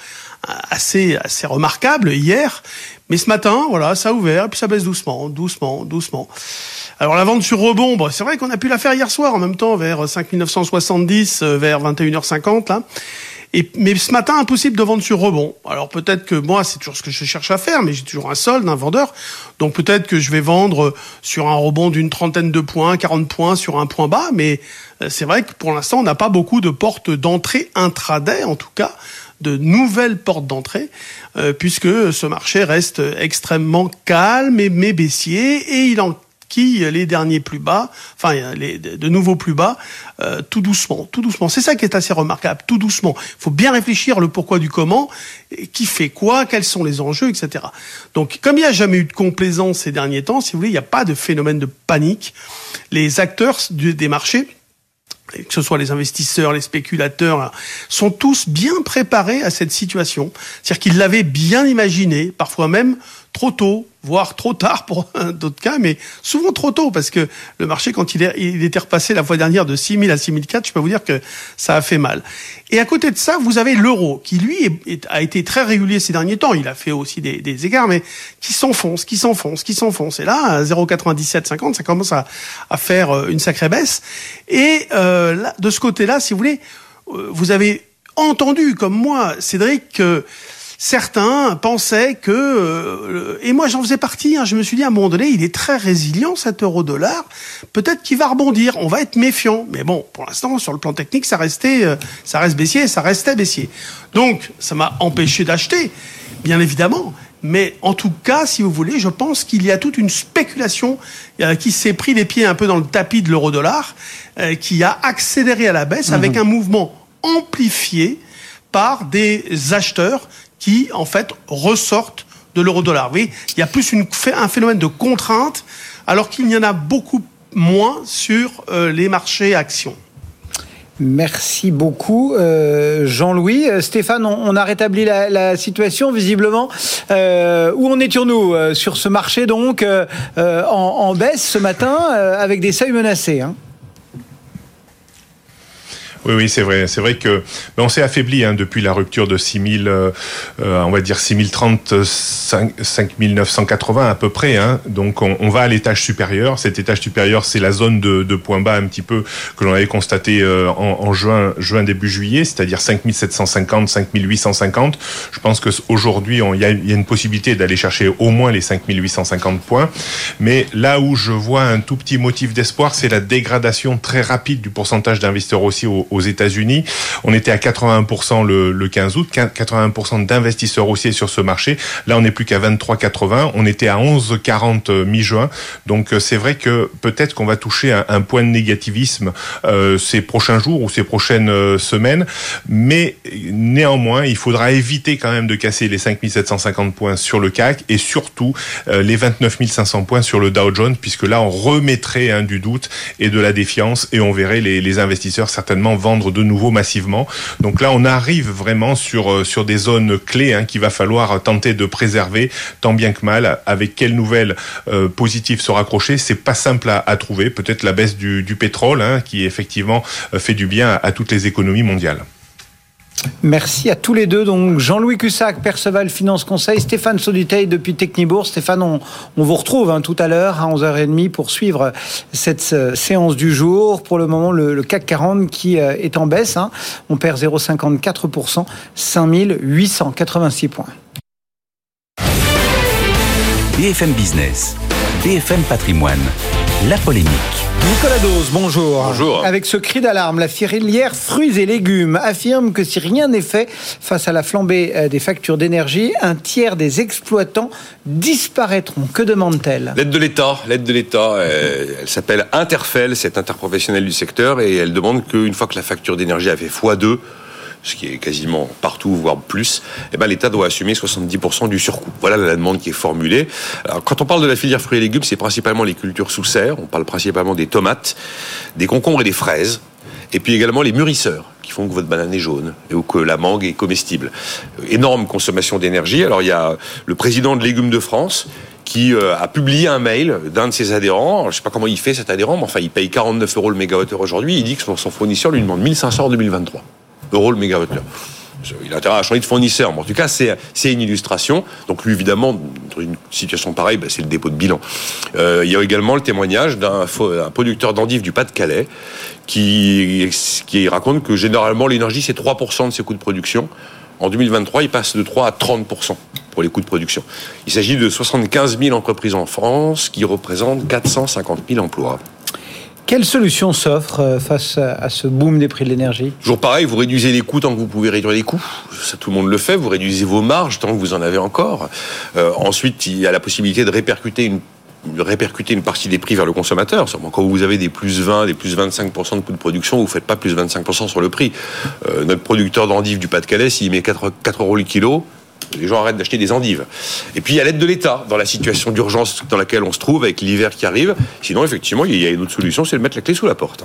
assez assez remarquable hier, mais ce matin, voilà, ça a ouvert, et puis ça baisse doucement, doucement, doucement. Alors la vente sur rebond, bon, c'est vrai qu'on a pu la faire hier soir en même temps, vers cinq mille neuf cent soixante-dix, vers vingt et une heures cinquante, là. Et, mais ce matin, impossible de vendre sur rebond. Alors peut-être que moi, c'est toujours ce que je cherche à faire, mais j'ai toujours un solde, un vendeur. Donc peut-être que je vais vendre sur un rebond d'une trentaine de points, quarante points sur un point bas, mais c'est vrai que pour l'instant, on n'a pas beaucoup de portes d'entrée intraday, en tout cas, de nouvelles portes d'entrée, euh, puisque ce marché reste extrêmement calme et mais baissier, et il enquille les derniers plus bas, enfin les, de nouveaux plus bas, euh, tout doucement, tout doucement. C'est ça qui est assez remarquable, tout doucement. Il faut bien réfléchir le pourquoi du comment, qui fait quoi, quels sont les enjeux, et cetera. Donc, comme il n'y a jamais eu de complaisance ces derniers temps, si vous voulez, il n'y a pas de phénomène de panique. Les acteurs du, des marchés, que ce soit les investisseurs, les spéculateurs, sont tous bien préparés à cette situation. C'est-à-dire qu'ils l'avaient bien imaginé, parfois même trop tôt, voire trop tard pour d'autres cas, mais souvent trop tôt, parce que le marché, quand il, est, il était repassé la fois dernière de six mille à six mille quatre, je peux vous dire que ça a fait mal. Et à côté de ça, vous avez l'euro, qui lui est, est, a été très régulier ces derniers temps. Il a fait aussi des, des écarts, mais qui s'enfonce, qui s'enfonce, qui s'enfonce. Et là, à zéro virgule quatre-vingt-dix-sept cinquante, ça commence à, à faire une sacrée baisse. Et euh, là, de ce côté-là, si vous voulez, vous avez entendu, comme moi, Cédric, que certains pensaient que, euh, et moi j'en faisais partie, hein, je me suis dit à un moment donné, il est très résilient cet euro-dollar, peut-être qu'il va rebondir, on va être méfiant. Mais bon, pour l'instant, sur le plan technique, ça restait, euh, ça reste baissier, ça restait baissier. Donc, ça m'a empêché d'acheter, bien évidemment. Mais en tout cas, si vous voulez, je pense qu'il y a toute une spéculation euh, qui s'est pris les pieds un peu dans le tapis de l'euro-dollar, euh, qui a accéléré à la baisse mmh. avec un mouvement amplifié par des acheteurs qui, en fait, ressortent de l'euro-dollar. Vous voyez, il y a plus une, un phénomène de contrainte, alors qu'il y en a beaucoup moins sur euh, les marchés actions. Merci beaucoup, euh, Jean-Louis. Euh, Stéphane, on, on a rétabli la, la situation, visiblement. Euh, où en étions-nous euh, sur ce marché, donc, euh, euh, en, en baisse ce matin, euh, avec des seuils menacés, hein? Oui, oui, c'est vrai. C'est vrai que ben, on s'est affaibli hein, depuis la rupture de six mille, euh, on va dire six mille trente, cinq mille neuf cent quatre-vingts à peu près. Hein. Donc, on, on va à l'étage supérieur. Cet étage supérieur, c'est la zone de, de point bas un petit peu que l'on avait constaté euh, en, en juin, juin début juillet, c'est-à-dire cinq mille sept cent cinquante, cinq mille huit cent cinquante. Je pense que aujourd'hui, il y, y a une possibilité d'aller chercher au moins les cinq mille huit cent cinquante points. Mais là où je vois un tout petit motif d'espoir, c'est la dégradation très rapide du pourcentage d'investisseurs aussi au aux États-Unis. On était à quatre-vingts pour cent le, le quinze août, quatre-vingts pour cent d'investisseurs haussiers sur ce marché. Là, on n'est plus qu'à vingt-trois virgule quatre-vingts. On était à onze virgule quarante mi-juin. Donc, c'est vrai que peut-être qu'on va toucher un, un point de négativisme euh, ces prochains jours ou ces prochaines euh, semaines. Mais néanmoins, il faudra éviter quand même de casser les cinq mille sept cent cinquante points sur le C A C et surtout euh, les vingt-neuf mille cinq cents points sur le Dow Jones, puisque là, on remettrait hein, du doute et de la défiance et on verrait les, les investisseurs certainement vendre de nouveau massivement. Donc là, on arrive vraiment sur sur des zones clés hein, qu'il va falloir tenter de préserver tant bien que mal. Avec quelles nouvelles euh, positives se raccrocher, c'est pas simple à, à trouver. Peut-être la baisse du, du pétrole, hein, qui effectivement fait du bien à, à toutes les économies mondiales. Merci à tous les deux. Donc Jean-Louis Cussac, Perceval Finance Conseil, Stéphane Sauduteil depuis Technibourse. Stéphane, on, on vous retrouve hein, tout à l'heure à onze heures trente pour suivre cette euh, séance du jour. Pour le moment, le, le C A C quarante qui euh, est en baisse. Hein. On perd zéro virgule cinquante-quatre pour cent, cinq mille huit cent quatre-vingt-six points. B F M Business, B F M Patrimoine, la polémique. Nicolas Dose, bonjour. Bonjour. Avec ce cri d'alarme, la filière fruits et légumes affirme que si rien n'est fait face à la flambée des factures d'énergie, un tiers des exploitants disparaîtront. Que demande-t-elle ? L'aide de l'État, l'aide de l'État, elle, elle s'appelle Interfel, c'est interprofessionnel du secteur, et elle demande qu'une fois que la facture d'énergie a fait fois deux, ce qui est quasiment partout, voire plus, eh ben, l'État doit assumer soixante-dix pour cent du surcoût. Voilà la demande qui est formulée. Alors, quand on parle de la filière fruits et légumes, c'est principalement les cultures sous serre. On parle principalement des tomates, des concombres et des fraises. Et puis également les mûrisseurs, qui font que votre banane est jaune, ou que la mangue est comestible. Énorme consommation d'énergie. Alors, il y a le président de Légumes de France, qui euh, a publié un mail d'un de ses adhérents. Alors, je ne sais pas comment il fait cet adhérent, mais enfin, il paye quarante-neuf euros le mégawattheure aujourd'hui. Il dit que son, son fournisseur lui demande mille cinq cents en deux mille vingt-trois. Euros le mégawattheure. Il a intérêt à changer de fournisseur, mais en tout cas, c'est, c'est une illustration. Donc, lui, évidemment, dans une situation pareille, ben, c'est le dépôt de bilan. Euh, il y a également le témoignage d'un un producteur d'endives du Pas-de-Calais qui, qui raconte que généralement, l'énergie, c'est trois pour cent de ses coûts de production. En deux mille vingt-trois, il passe de trois à trente pour cent pour les coûts de production. Il s'agit de soixante-quinze mille entreprises en France qui représentent quatre cent cinquante mille emplois. Quelle solution s'offre face à ce boom des prix de l'énergie ? Toujours pareil, vous réduisez les coûts tant que vous pouvez réduire les coûts. Ça, tout le monde le fait. Vous réduisez vos marges tant que vous en avez encore. Euh, ensuite, il y a la possibilité de répercuter une de répercuter une partie des prix vers le consommateur. Quand vous avez des plus vingt, des plus vingt-cinq pour cent de coûts de production, vous ne faites pas plus vingt-cinq pour cent sur le prix. Euh, notre producteur d'endives du Pas-de-Calais, s'il met quatre euros le kilo, les gens arrêtent d'acheter des endives. Et puis, il y a l'aide de l'État dans la situation d'urgence dans laquelle on se trouve avec l'hiver qui arrive. Sinon, effectivement, il y a une autre solution, c'est de mettre la clé sous la porte.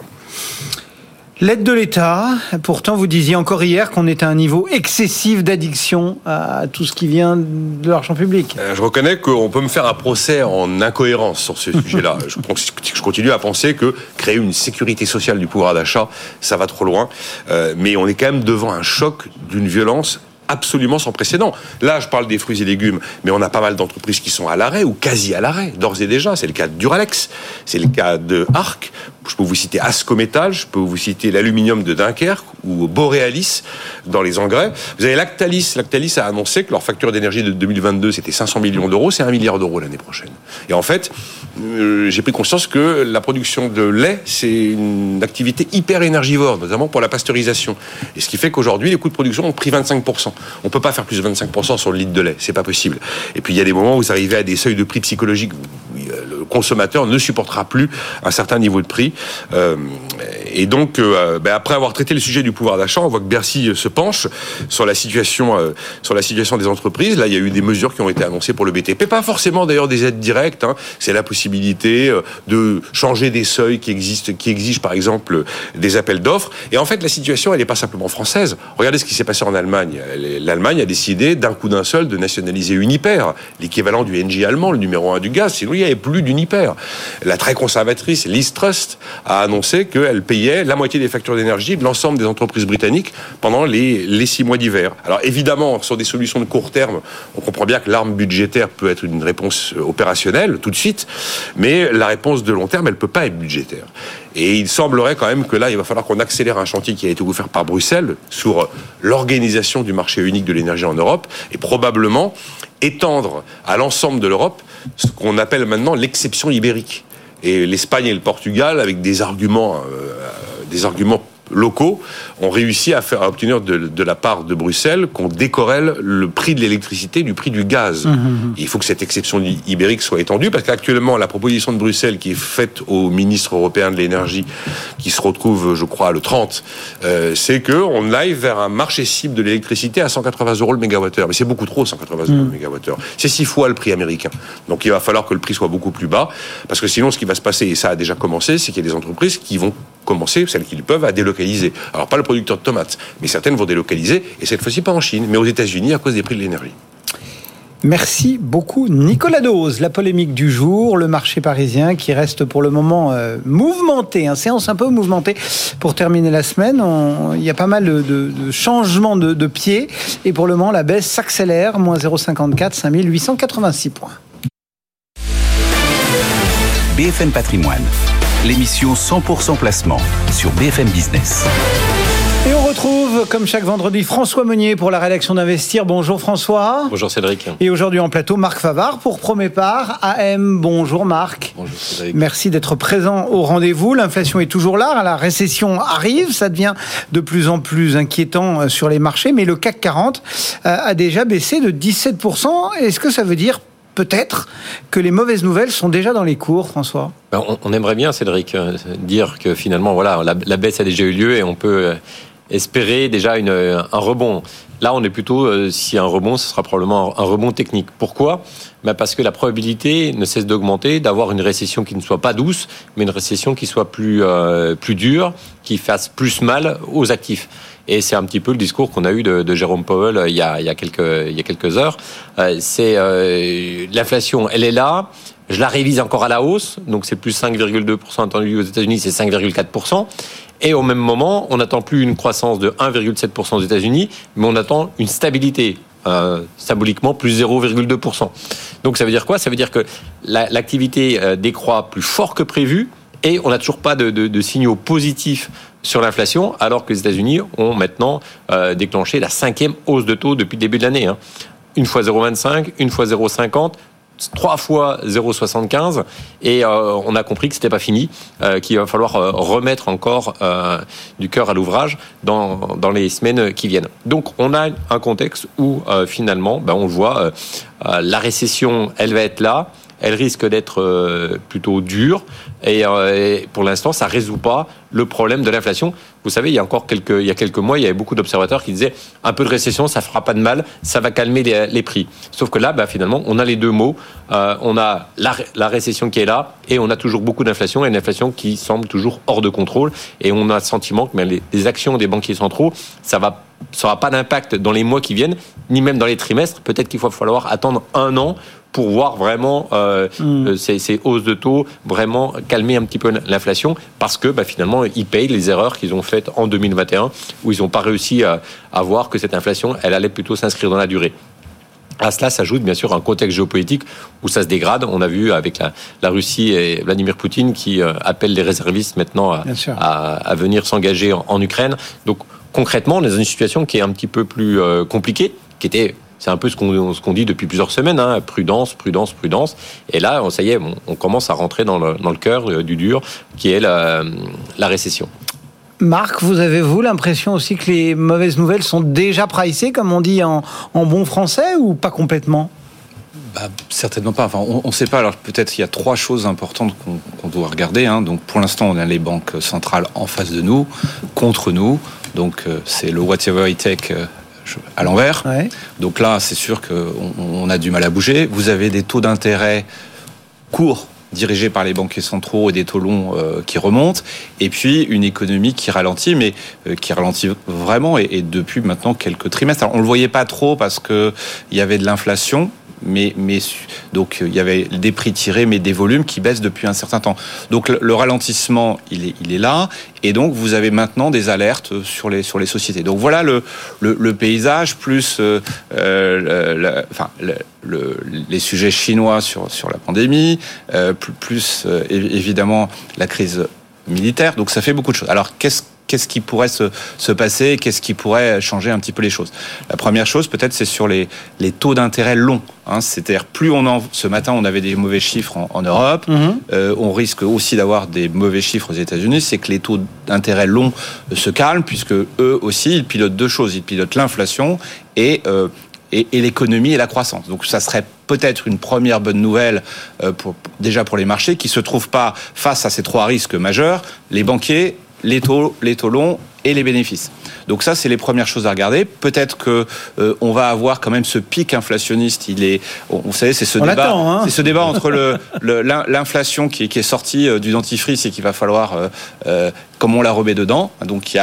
L'aide de l'État, pourtant vous disiez encore hier qu'on était à un niveau excessif d'addiction à tout ce qui vient de l'argent public. Euh, je reconnais qu'on peut me faire un procès en incohérence sur ce sujet-là. Je, je continue à penser que créer une sécurité sociale du pouvoir d'achat, ça va trop loin. Euh, mais on est quand même devant un choc d'une violence absolument sans précédent. Là, je parle des fruits et légumes, mais on a pas mal d'entreprises qui sont à l'arrêt ou quasi à l'arrêt, d'ores et déjà. C'est le cas de Duralex, c'est le cas de Arc. Je peux vous citer Ascométal, je peux vous citer l'aluminium de Dunkerque ou Borealis dans les engrais. Vous avez Lactalis. Lactalis a annoncé que leur facture d'énergie de deux mille vingt-deux, c'était cinq cents millions d'euros, c'est un milliard d'euros l'année prochaine. Et en fait, euh, j'ai pris conscience que la production de lait, c'est une activité hyper énergivore, notamment pour la pasteurisation. Et ce qui fait qu'aujourd'hui, les coûts de production ont pris vingt-cinq pour cent. On ne peut pas faire plus de vingt-cinq pour cent sur le litre de lait, c'est pas possible. Et puis il y a des moments où vous arrivez à des seuils de prix psychologiques où le consommateur ne supportera plus un certain niveau de prix. Euh, et donc, euh, ben après avoir traité le sujet du pouvoir d'achat, on voit que Bercy se penche sur la situation, euh, sur la situation des entreprises. Là, il y a eu des mesures qui ont été annoncées pour le B T P, pas forcément d'ailleurs des aides directes. Hein. C'est la possibilité de changer des seuils qui existent, qui exigent par exemple des appels d'offres. Et en fait, la situation, elle n'est pas simplement française. Regardez ce qui s'est passé en Allemagne. L'Allemagne a décidé d'un coup d'un seul de nationaliser Uniper, l'équivalent du Engie allemand, le numéro un du gaz. Sinon, il n'y avait plus d'Uniper. La très conservatrice Liz Truss a annoncé qu'elle payait la moitié des factures d'énergie de l'ensemble des entreprises britanniques pendant les, les six mois d'hiver. Alors évidemment, sur des solutions de court terme, on comprend bien que l'arme budgétaire peut être une réponse opérationnelle tout de suite, mais la réponse de long terme, elle ne peut pas être budgétaire. Et il semblerait quand même que là, il va falloir qu'on accélère un chantier qui a été offert par Bruxelles sur l'organisation du marché unique de l'énergie en Europe et probablement étendre à l'ensemble de l'Europe ce qu'on appelle maintenant l'exception ibérique. Et l'Espagne et le Portugal, avec des arguments, euh, des arguments locaux, ont réussi à faire à obtenir de, de la part de Bruxelles qu'on décorrèle le prix de l'électricité du prix du gaz. Mmh. Il faut que cette exception ibérique soit étendue parce qu'actuellement la proposition de Bruxelles qui est faite au ministre européen de l'énergie, qui se retrouve, je crois, le trente, euh, c'est que on aille vers un marché cible de l'électricité à cent quatre-vingts euros le mégawattheure. Mais c'est beaucoup trop, cent quatre-vingts euros mmh. le mégawattheure. C'est six fois le prix américain. Donc il va falloir que le prix soit beaucoup plus bas parce que sinon, ce qui va se passer, et ça a déjà commencé, c'est qu'il y a des entreprises qui vont commencer, celles qui le peuvent, à délocaliser. Alors pas le producteur de tomates, mais certaines vont délocaliser, et cette fois-ci pas en Chine, mais aux États-Unis à cause des prix de l'énergie. Merci beaucoup Nicolas Dose. La polémique du jour, le marché parisien qui reste pour le moment euh, mouvementé, hein, séance un peu mouvementée pour terminer la semaine. On, il y a pas mal de, de, de changements de, de pied et pour le moment la baisse s'accélère, moins zéro virgule cinquante-quatre, cinq mille huit cent quatre-vingt-six points. B F M Patrimoine, l'émission cent pour cent placement sur B F M Business. Et on retrouve, comme chaque vendredi, François Meunier pour la rédaction d'Investir. Bonjour François. Bonjour Cédric. Et aujourd'hui en plateau, Marc Favard pour Promépar A M. Bonjour Marc. Bonjour Cédric. Merci d'être présent au rendez-vous. L'inflation est toujours là, la récession arrive, ça devient de plus en plus inquiétant sur les marchés, mais le C A C quarante a déjà baissé de dix-sept pour cent. Est-ce que ça veut dire peut-être que les mauvaises nouvelles sont déjà dans les cours, François ? on, on aimerait bien, Cédric, dire que finalement, voilà, la, la baisse a déjà eu lieu et on peut espérer déjà une, un rebond. Là, on est plutôt, euh, si un rebond, ce sera probablement un rebond technique. Pourquoi ? Ben parce que la probabilité ne cesse d'augmenter d'avoir une récession qui ne soit pas douce, mais une récession qui soit plus, euh, plus dure, qui fasse plus mal aux actifs. Et c'est un petit peu le discours qu'on a eu de, de Jérôme Powell il y a, il y a, quelques, il y a quelques heures. Euh, c'est euh, l'inflation, elle est là. Je la révise encore à la hausse, donc c'est plus cinq virgule deux pour cent attendu aux États-Unis, c'est cinq virgule quatre pour cent. Et au même moment, on n'attend plus une croissance de un virgule sept pour cent aux États-Unis, mais on attend une stabilité, euh, symboliquement plus zéro virgule deux pour cent. Donc ça veut dire quoi ? Ça veut dire que la, l'activité euh, décroît plus fort que prévu, et on n'a toujours pas de, de, de signaux positifs sur l'inflation, alors que les États-Unis ont maintenant euh, déclenché la cinquième hausse de taux depuis le début de l'année. Hein. Une fois zéro virgule vingt-cinq, une fois zéro virgule cinquante, trois fois zéro virgule soixante-quinze, et euh, on a compris que c'était pas fini, euh, qu'il va falloir euh, remettre encore euh, du cœur à l'ouvrage dans, dans les semaines qui viennent. Donc on a un contexte où euh, finalement, ben, on le voit, euh, euh, la récession, elle va être là. Elle risque d'être euh, plutôt dure et, euh, et pour l'instant, ça ne résout pas le problème de l'inflation. Vous savez, il y a encore quelques, il y a quelques mois, il y avait beaucoup d'observateurs qui disaient un peu de récession, ça ne fera pas de mal, ça va calmer les, les prix. Sauf que là, bah, finalement, on a les deux mots. Euh, on a la, la récession qui est là et on a toujours beaucoup d'inflation et une inflation qui semble toujours hors de contrôle. Et on a le sentiment que les, les actions des banquiers centraux, ça va ça n'aura pas d'impact dans les mois qui viennent, ni même dans les trimestres. Peut-être qu'il va falloir attendre un an pour voir vraiment euh, mmh. ces, ces hausses de taux, vraiment calmer un petit peu l'inflation, parce que bah, finalement, ils payent les erreurs qu'ils ont faites en deux mille vingt et un, où ils n'ont pas réussi à, à voir que cette inflation, elle allait plutôt s'inscrire dans la durée. À cela s'ajoute bien sûr un contexte géopolitique où ça se dégrade. On a vu avec la, la Russie et Vladimir Poutine qui euh, appellent les réservistes maintenant à, à, à venir s'engager en, en Ukraine. Donc concrètement, on est dans une situation qui est un petit peu plus euh, compliquée, qui était... C'est un peu ce qu'on, ce qu'on dit depuis plusieurs semaines, hein, prudence, prudence, prudence. Et là, ça y est, on, on commence à rentrer dans le, dans le cœur du dur, qui est la, la récession. Marc, vous avez-vous l'impression aussi que les mauvaises nouvelles sont déjà pricées, comme on dit en, en bon français, ou pas complètement ? Bah, certainement pas. Enfin, on ne sait pas. Alors peut-être il y a trois choses importantes qu'on, qu'on doit regarder. Hein. Donc pour l'instant, on a les banques centrales en face de nous, contre nous. Donc euh, c'est le whatever it take euh, à l'envers. Ouais. Donc là, c'est sûr qu'on on a du mal à bouger. Vous avez des taux d'intérêt courts dirigés par les banquiers centraux et des taux longs euh, qui remontent, et puis une économie qui ralentit, mais euh, qui ralentit vraiment, et, et depuis maintenant quelques trimestres. Alors, on le voyait pas trop parce que il y avait de l'inflation, mais, mais donc il y avait des prix tirés, mais des volumes qui baissent depuis un certain temps. Donc le, le ralentissement, il est, il est là, et donc vous avez maintenant des alertes sur les sur les sociétés. Donc voilà le le, le paysage, plus euh, euh, le, enfin le, le, les sujets chinois sur sur la pandémie, euh, plus, plus euh, évidemment la crise militaire. Donc ça fait beaucoup de choses. Alors qu'est-ce Qu'est-ce qui pourrait se, se passer ? Qu'est-ce qui pourrait changer un petit peu les choses ? La première chose, peut-être, c'est sur les, les taux d'intérêt longs. Hein, c'est-à-dire, plus on en... Ce matin, on avait des mauvais chiffres en, en Europe. Mmh. Euh, on risque aussi d'avoir des mauvais chiffres aux États-Unis. C'est que les taux d'intérêt longs se calment, puisque eux aussi, ils pilotent deux choses. Ils pilotent l'inflation et... Euh, Et, et l'économie et la croissance. Donc ça serait peut-être une première bonne nouvelle euh, pour, déjà pour les marchés qui ne se trouvent pas face à ces trois risques majeurs, les banquiers, les taux, les taux longs et les bénéfices. Donc ça, c'est les premières choses à regarder. Peut-être que euh, on va avoir quand même ce pic inflationniste. Il est, on, vous savez, c'est ce on débat, hein. c'est ce débat entre le, le l'inflation qui est, qui est sortie du dentifrice et qu'il va falloir, euh, euh, comme on la remet dedans. Donc il y a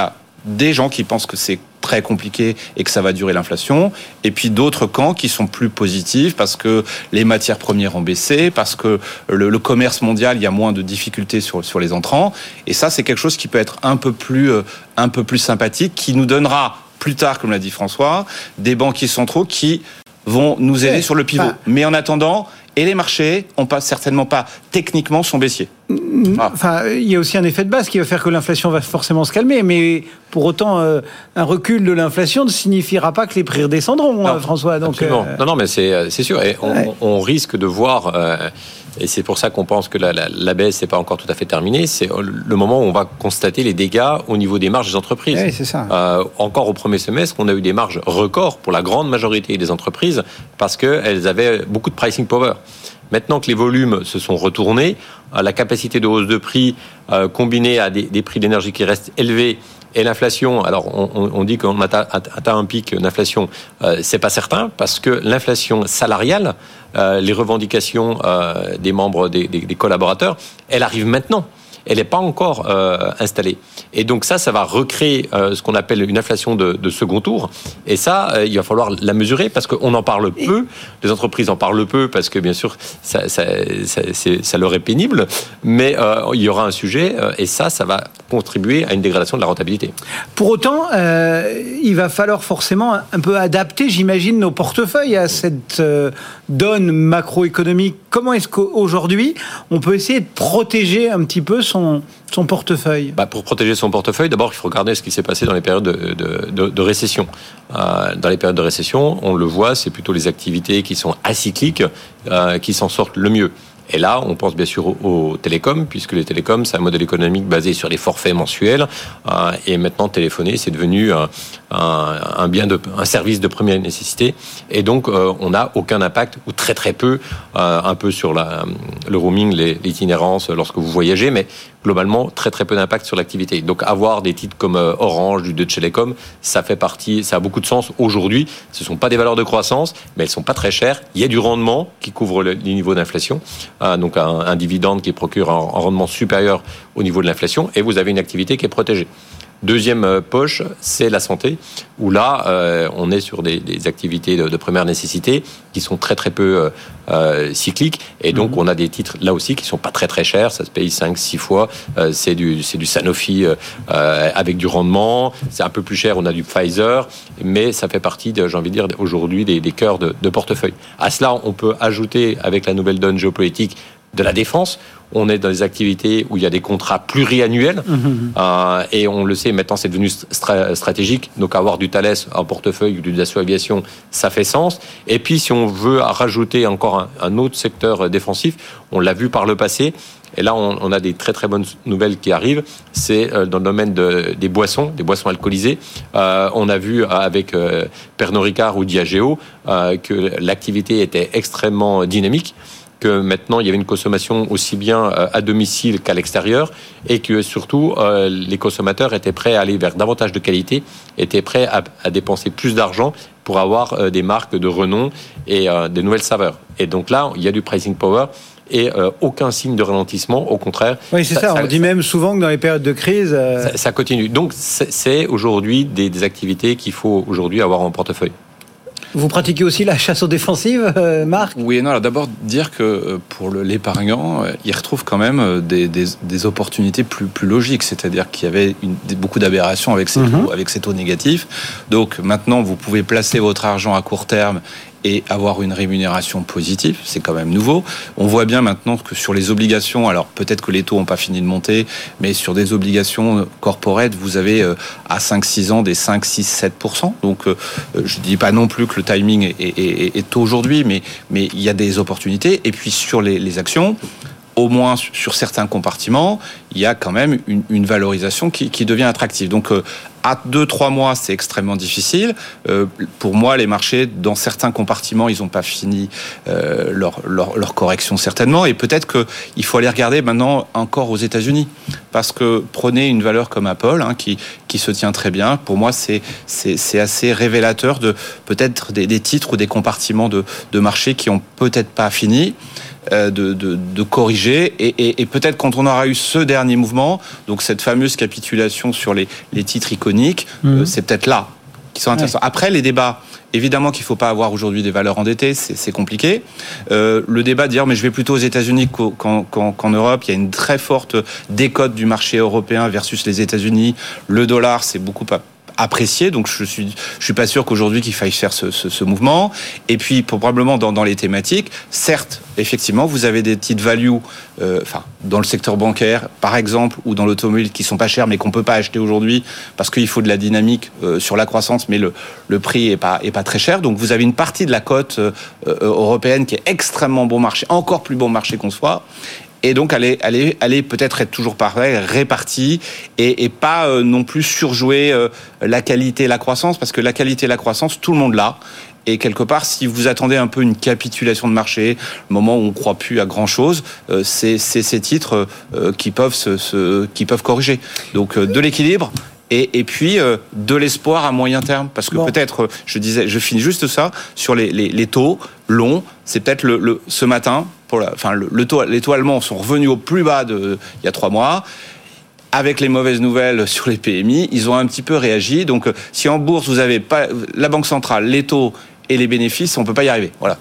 des gens qui pensent que c'est très compliqué et que ça va durer l'inflation, et puis d'autres camps qui sont plus positifs parce que les matières premières ont baissé, parce que le, le commerce mondial, il y a moins de difficultés sur, sur les entrants, et ça c'est quelque chose qui peut être un peu plus, euh, un peu plus sympathique, qui nous donnera plus tard, comme l'a dit François, des banquiers centraux qui vont nous aider ouais, sur le pivot. Enfin, mais en attendant, et les marchés ont pas, certainement pas techniquement sont baissiers. Ah. Enfin, il y a aussi un effet de base qui va faire que l'inflation va forcément se calmer, mais pour autant, euh, un recul de l'inflation ne signifiera pas que les prix redescendront, non, François. Donc, euh... non, non, mais c'est, c'est sûr. Et on, ouais. on risque de voir, euh, et c'est pour ça qu'on pense que la, la, la baisse n'est pas encore tout à fait terminée, c'est le moment où on va constater les dégâts au niveau des marges des entreprises. Oui, c'est ça. Euh, encore au premier semestre, on a eu des marges records pour la grande majorité des entreprises parce qu'elles avaient beaucoup de pricing power. Maintenant que les volumes se sont retournés, la capacité de hausse de prix euh, combinée à des, des prix d'énergie qui restent élevés et l'inflation, alors on, on dit qu'on atteint, atteint un pic d'inflation, euh, c'est pas certain parce que l'inflation salariale, euh, les revendications euh, des membres des, des, des collaborateurs, elle arrive maintenant. Elle n'est pas encore euh, installée. Et donc ça, ça va recréer euh, ce qu'on appelle une inflation de, de second tour. Et ça, euh, il va falloir la mesurer parce qu'on en parle peu. Les entreprises en parlent peu parce que, bien sûr, ça, ça, ça, c'est, ça leur est pénible. Mais euh, il y aura un sujet euh, et ça, ça va contribuer à une dégradation de la rentabilité. Pour autant, euh, il va falloir forcément un peu adapter, j'imagine, nos portefeuilles à cette euh, donne macroéconomique. Comment est-ce qu'aujourd'hui, on peut essayer de protéger un petit peu son, son portefeuille? Bah pour protéger son portefeuille, d'abord, il faut regarder ce qui s'est passé dans les périodes de, de, de, de récession. Euh, dans les périodes de récession, on le voit, c'est plutôt les activités qui sont acycliques euh, qui s'en sortent le mieux. Et là, on pense bien sûr aux, aux télécoms, puisque les télécoms, c'est un modèle économique basé sur les forfaits mensuels. Euh, et maintenant, téléphoner, c'est devenu un, un, un bien de, un service de première nécessité. Et donc, euh, on n'a aucun impact, ou très très peu, euh, un peu sur la, le roaming, les, l'itinérance lorsque vous voyagez, mais globalement, très très peu d'impact sur l'activité. Donc, avoir des titres comme euh, Orange, du Deutsche Telekom, ça fait partie, ça a beaucoup de sens aujourd'hui. Ce ne sont pas des valeurs de croissance, mais elles ne sont pas très chères. Il y a du rendement qui couvre le, les niveaux d'inflation. Donc un, un dividende qui procure un, un rendement supérieur au niveau de l'inflation, et vous avez une activité qui est protégée. Deuxième poche, c'est la santé, où là, euh, on est sur des, des activités de, de première nécessité qui sont très très peu euh, cycliques, et donc mmh. on a des titres là aussi qui sont pas très très chers, ça se paye cinq six fois, euh, c'est du c'est du Sanofi euh, avec du rendement, c'est un peu plus cher, on a du Pfizer, mais ça fait partie, de, j'ai envie de dire, aujourd'hui des, des cœurs de, de portefeuille. À cela, on peut ajouter, avec la nouvelle donne géopolitique, de la défense. On est dans des activités où il y a des contrats pluriannuels, mmh. euh, et on le sait, maintenant c'est devenu stra- stratégique, donc avoir du Thales en portefeuille ou du Dassault Aviation, ça fait sens. Et puis si on veut rajouter encore un, un autre secteur défensif, on l'a vu par le passé, et là on, on a des très très bonnes nouvelles qui arrivent, c'est euh, dans le domaine de, des boissons, des boissons alcoolisées. Euh, on a vu avec euh, Pernod Ricard ou Diageo euh, que l'activité était extrêmement dynamique, que maintenant il y avait une consommation aussi bien à domicile qu'à l'extérieur, et que surtout euh, les consommateurs étaient prêts à aller vers davantage de qualité, étaient prêts à, à dépenser plus d'argent pour avoir euh, des marques de renom et euh, des nouvelles saveurs. Et donc là, il y a du pricing power et euh, aucun signe de ralentissement, au contraire. Oui, c'est ça, ça on ça, dit même souvent que dans les périodes de crise... Euh... Ça, ça continue. Donc c'est, c'est aujourd'hui des, des activités qu'il faut aujourd'hui avoir en portefeuille. Vous pratiquez aussi la chasse aux défensives, euh, Marc ? Oui et non. Alors d'abord, dire que pour le, l'épargnant, il retrouve quand même des, des, des opportunités plus, plus logiques. C'est-à-dire qu'il y avait une, beaucoup d'aberrations avec ces, mm-hmm. taux, avec ces taux négatifs. Donc maintenant, vous pouvez placer votre argent à court terme et avoir une rémunération positive, c'est quand même nouveau. On voit bien maintenant que sur les obligations, alors peut-être que les taux n'ont pas fini de monter, mais sur des obligations corporate, vous avez à cinq six ans des cinq, six, sept pour cent. Donc je ne dis pas non plus que le timing est, est, est, est aujourd'hui, mais, mais il y a des opportunités. Et puis sur les, les actions, au moins sur certains compartiments, il y a quand même une, une valorisation qui, qui devient attractive. Donc, euh, à deux trois mois, c'est extrêmement difficile. Euh, pour moi, les marchés, dans certains compartiments, ils n'ont pas fini euh, leur, leur, leur correction, certainement. Et peut-être qu'il faut aller regarder maintenant encore aux États-Unis. Parce que prenez une valeur comme Apple, hein, qui, qui se tient très bien. Pour moi, c'est, c'est, c'est assez révélateur de peut-être des, des titres ou des compartiments de, de marché qui n'ont peut-être pas fini. euh, de, de, de corriger et, et, et peut-être quand on aura eu ce dernier mouvement, donc cette fameuse capitulation sur les, les titres iconiques, mmh. euh, c'est peut-être là qui sont intéressants. Ouais. Après, les débats, évidemment qu'il ne faut pas avoir aujourd'hui des valeurs endettées, c'est, c'est compliqué. Euh, le débat de dire, mais je vais plutôt aux États-Unis qu'en, qu'en, qu'en Europe, il y a une très forte décote du marché européen versus les États-Unis. Le dollar, c'est beaucoup pas apprécié, donc je suis je suis pas sûr qu'aujourd'hui qu'il faille faire ce, ce, ce mouvement. Et puis probablement dans, dans les thématiques, certes, effectivement, vous avez des petites values, euh, enfin dans le secteur bancaire, par exemple, ou dans l'automobile, qui sont pas chères, mais qu'on peut pas acheter aujourd'hui parce qu'il faut de la dynamique euh, sur la croissance, mais le le prix est pas est pas très cher. Donc vous avez une partie de la cote euh, euh, européenne qui est extrêmement bon marché, encore plus bon marché qu'on soit. Et donc, elle est, elle est, elle est peut-être être toujours pareil, répartie et, et pas euh, non plus surjouer euh, la qualité et la croissance, parce que la qualité et la croissance, tout le monde l'a. Et quelque part, si vous attendez un peu une capitulation de marché, le moment où on ne croit plus à grand-chose, euh, c'est, c'est ces titres euh, qui peuvent se, se, qui peuvent corriger. Donc, euh, de l'équilibre. Et, et puis euh, de l'espoir à moyen terme, parce que bon. peut-être, je disais, je finis juste ça sur les, les, les taux longs. C'est peut-être le, le ce matin, pour la, enfin le, le taux, les taux allemands sont revenus au plus bas de il y a trois mois. Avec les mauvaises nouvelles sur les P M I, ils ont un petit peu réagi. Donc, si en bourse vous avez pas la banque centrale, les taux et les bénéfices, on peut pas y arriver. Voilà.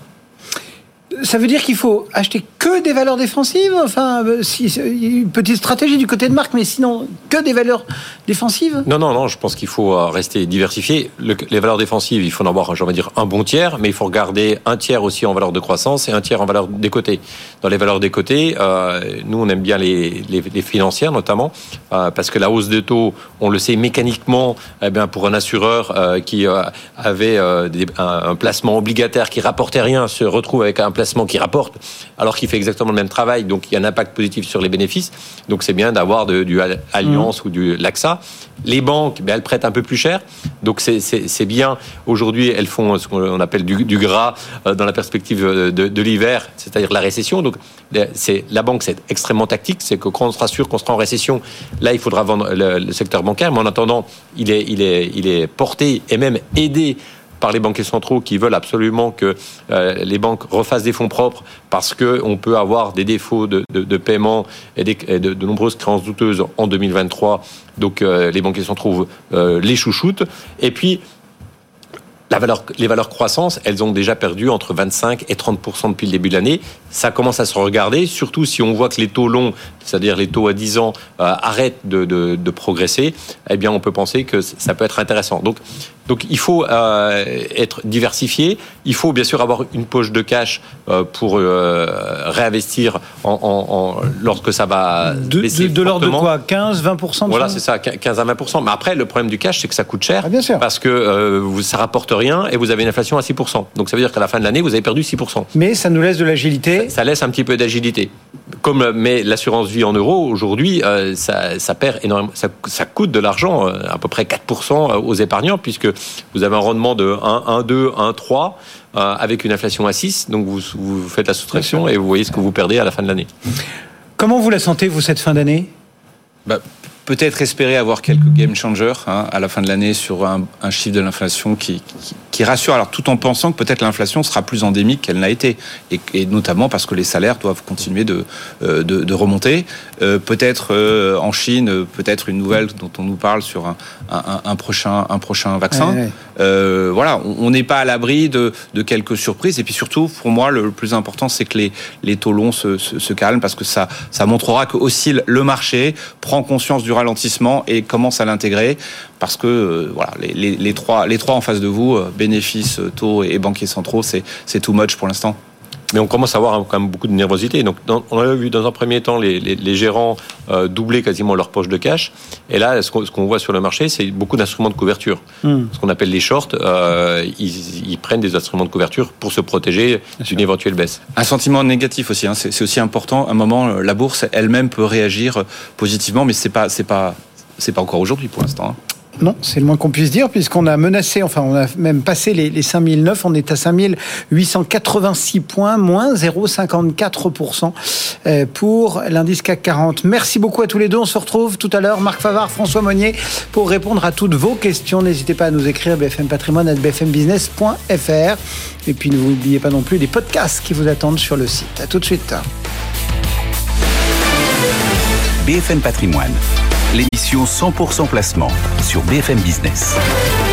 Ça veut dire qu'il faut acheter que des valeurs défensives. Enfin, si, une petite stratégie du côté de Marc, mais sinon que des valeurs défensives. Non, non, non. Je pense qu'il faut rester diversifié. Le, les valeurs défensives, il faut en avoir, je vais dire, un bon tiers, mais il faut regarder un tiers aussi en valeur de croissance et un tiers en valeur décotée. Dans les valeurs décotées, euh, nous on aime bien les, les, les financières notamment, euh, parce que la hausse des taux, on le sait mécaniquement, eh bien pour un assureur euh, qui euh, avait euh, des, un, un placement obligataire qui rapportait rien, se retrouve avec un placement qui rapporte, alors qu'il fait exactement le même travail, donc il y a un impact positif sur les bénéfices. Donc c'est bien d'avoir de, du Allianz mmh. ou du Laxa. Les banques, ben, elles prêtent un peu plus cher, donc c'est, c'est, c'est bien. Aujourd'hui, elles font ce qu'on appelle du, du gras euh, dans la perspective de, de l'hiver, c'est-à-dire la récession. Donc c'est, la banque, c'est extrêmement tactique, c'est que quand on se rassure qu'on sera en récession, là, il faudra vendre le, le secteur bancaire, mais en attendant, il est, il est, il est porté et même aidé par les banquiers centraux qui veulent absolument que euh, les banques refassent des fonds propres parce qu'on peut avoir des défauts de, de, de paiement et, des, et de, de nombreuses créances douteuses en deux mille vingt-trois. Donc euh, les banquiers centraux euh, les chouchoutent. Et puis, la valeur, les valeurs croissance, elles ont déjà perdu entre vingt-cinq et trente pour cent depuis le début de l'année. Ça commence à se regarder, surtout si on voit que les taux longs, c'est-à-dire les taux à dix ans, euh, arrêtent de, de, de progresser. Eh bien, on peut penser que ça peut être intéressant. Donc, donc il faut euh, être diversifié. Il faut bien sûr avoir une poche de cash euh, pour euh, réinvestir en, en, en, lorsque ça va de, baisser de, de l'ordre de quoi, quinze, vingt pour cent de Voilà, c'est ça, quinze à vingt pour cent. Mais après, le problème du cash, c'est que ça coûte cher. Ah, bien sûr. Parce que euh, ça rapporte rien et vous avez une inflation à six pour cent. Donc ça veut dire qu'à la fin de l'année, vous avez perdu six pour cent. Mais ça nous laisse de l'agilité. Ça, ça laisse un petit peu d'agilité. Comme mais l'assurance vie en euros aujourd'hui, euh, ça, ça perd énormément, ça, ça coûte de l'argent, euh, à peu près quatre pour cent aux épargnants, puisque vous avez un rendement de un, un, deux, un, trois, euh, avec une inflation à six. Donc vous, vous faites la soustraction et vous voyez ce que vous perdez à la fin de l'année. Comment vous la sentez, vous, cette fin d'année ? bah, Peut-être espérer avoir quelques game changers hein, à la fin de l'année sur un, un chiffre de l'inflation qui, qui, qui rassure, alors tout en pensant que peut-être l'inflation sera plus endémique qu'elle n'a été, et, et notamment parce que les salaires doivent continuer de, euh, de, de remonter. Euh, peut-être euh, en Chine, peut-être une nouvelle dont on nous parle sur un, un, un, prochain, un prochain vaccin. Ouais, ouais. Euh, voilà, on n'est pas à l'abri de, de quelques surprises. Et puis surtout, pour moi, le, le plus important, c'est que les, les taux longs se, se, se calment, parce que ça, ça montrera que aussi le marché prend conscience du ralentissement et commence à l'intégrer, parce que euh, voilà, les, les, les, trois, les trois en face de vous, euh, bénéfices, taux et, et banquiers centraux, c'est, c'est too much pour l'instant. Mais on commence à avoir quand même beaucoup de nervosité. Donc, dans, on a vu dans un premier temps les, les, les gérants euh, doubler quasiment leur poche de cash. Et là, ce qu'on, ce qu'on voit sur le marché, c'est beaucoup d'instruments de couverture. Mm. Ce qu'on appelle les shorts, euh, ils, ils prennent des instruments de couverture pour se protéger Bien d'une sûr. éventuelle baisse. Un sentiment négatif aussi. Hein. C'est, c'est aussi important. À un moment, la bourse elle-même peut réagir positivement, mais c'est pas, c'est pas, c'est pas encore aujourd'hui pour l'instant. Hein. Non, c'est le moins qu'on puisse dire, puisqu'on a menacé, enfin on a même passé les, les cinq mille neuf, on est à cinq mille huit cent quatre-vingt-six points, moins zéro virgule cinquante-quatre pour cent pour l'indice C A C quarante. Merci beaucoup à tous les deux, on se retrouve tout à l'heure, Marc Favard, François Monnier, pour répondre à toutes vos questions. N'hésitez pas à nous écrire b f m patrimoine arobase b f m business point f r. Et puis n'oubliez pas non plus les podcasts qui vous attendent sur le site. À tout de suite. B F M Patrimoine, l'émission cent pour cent placement sur B F M Business.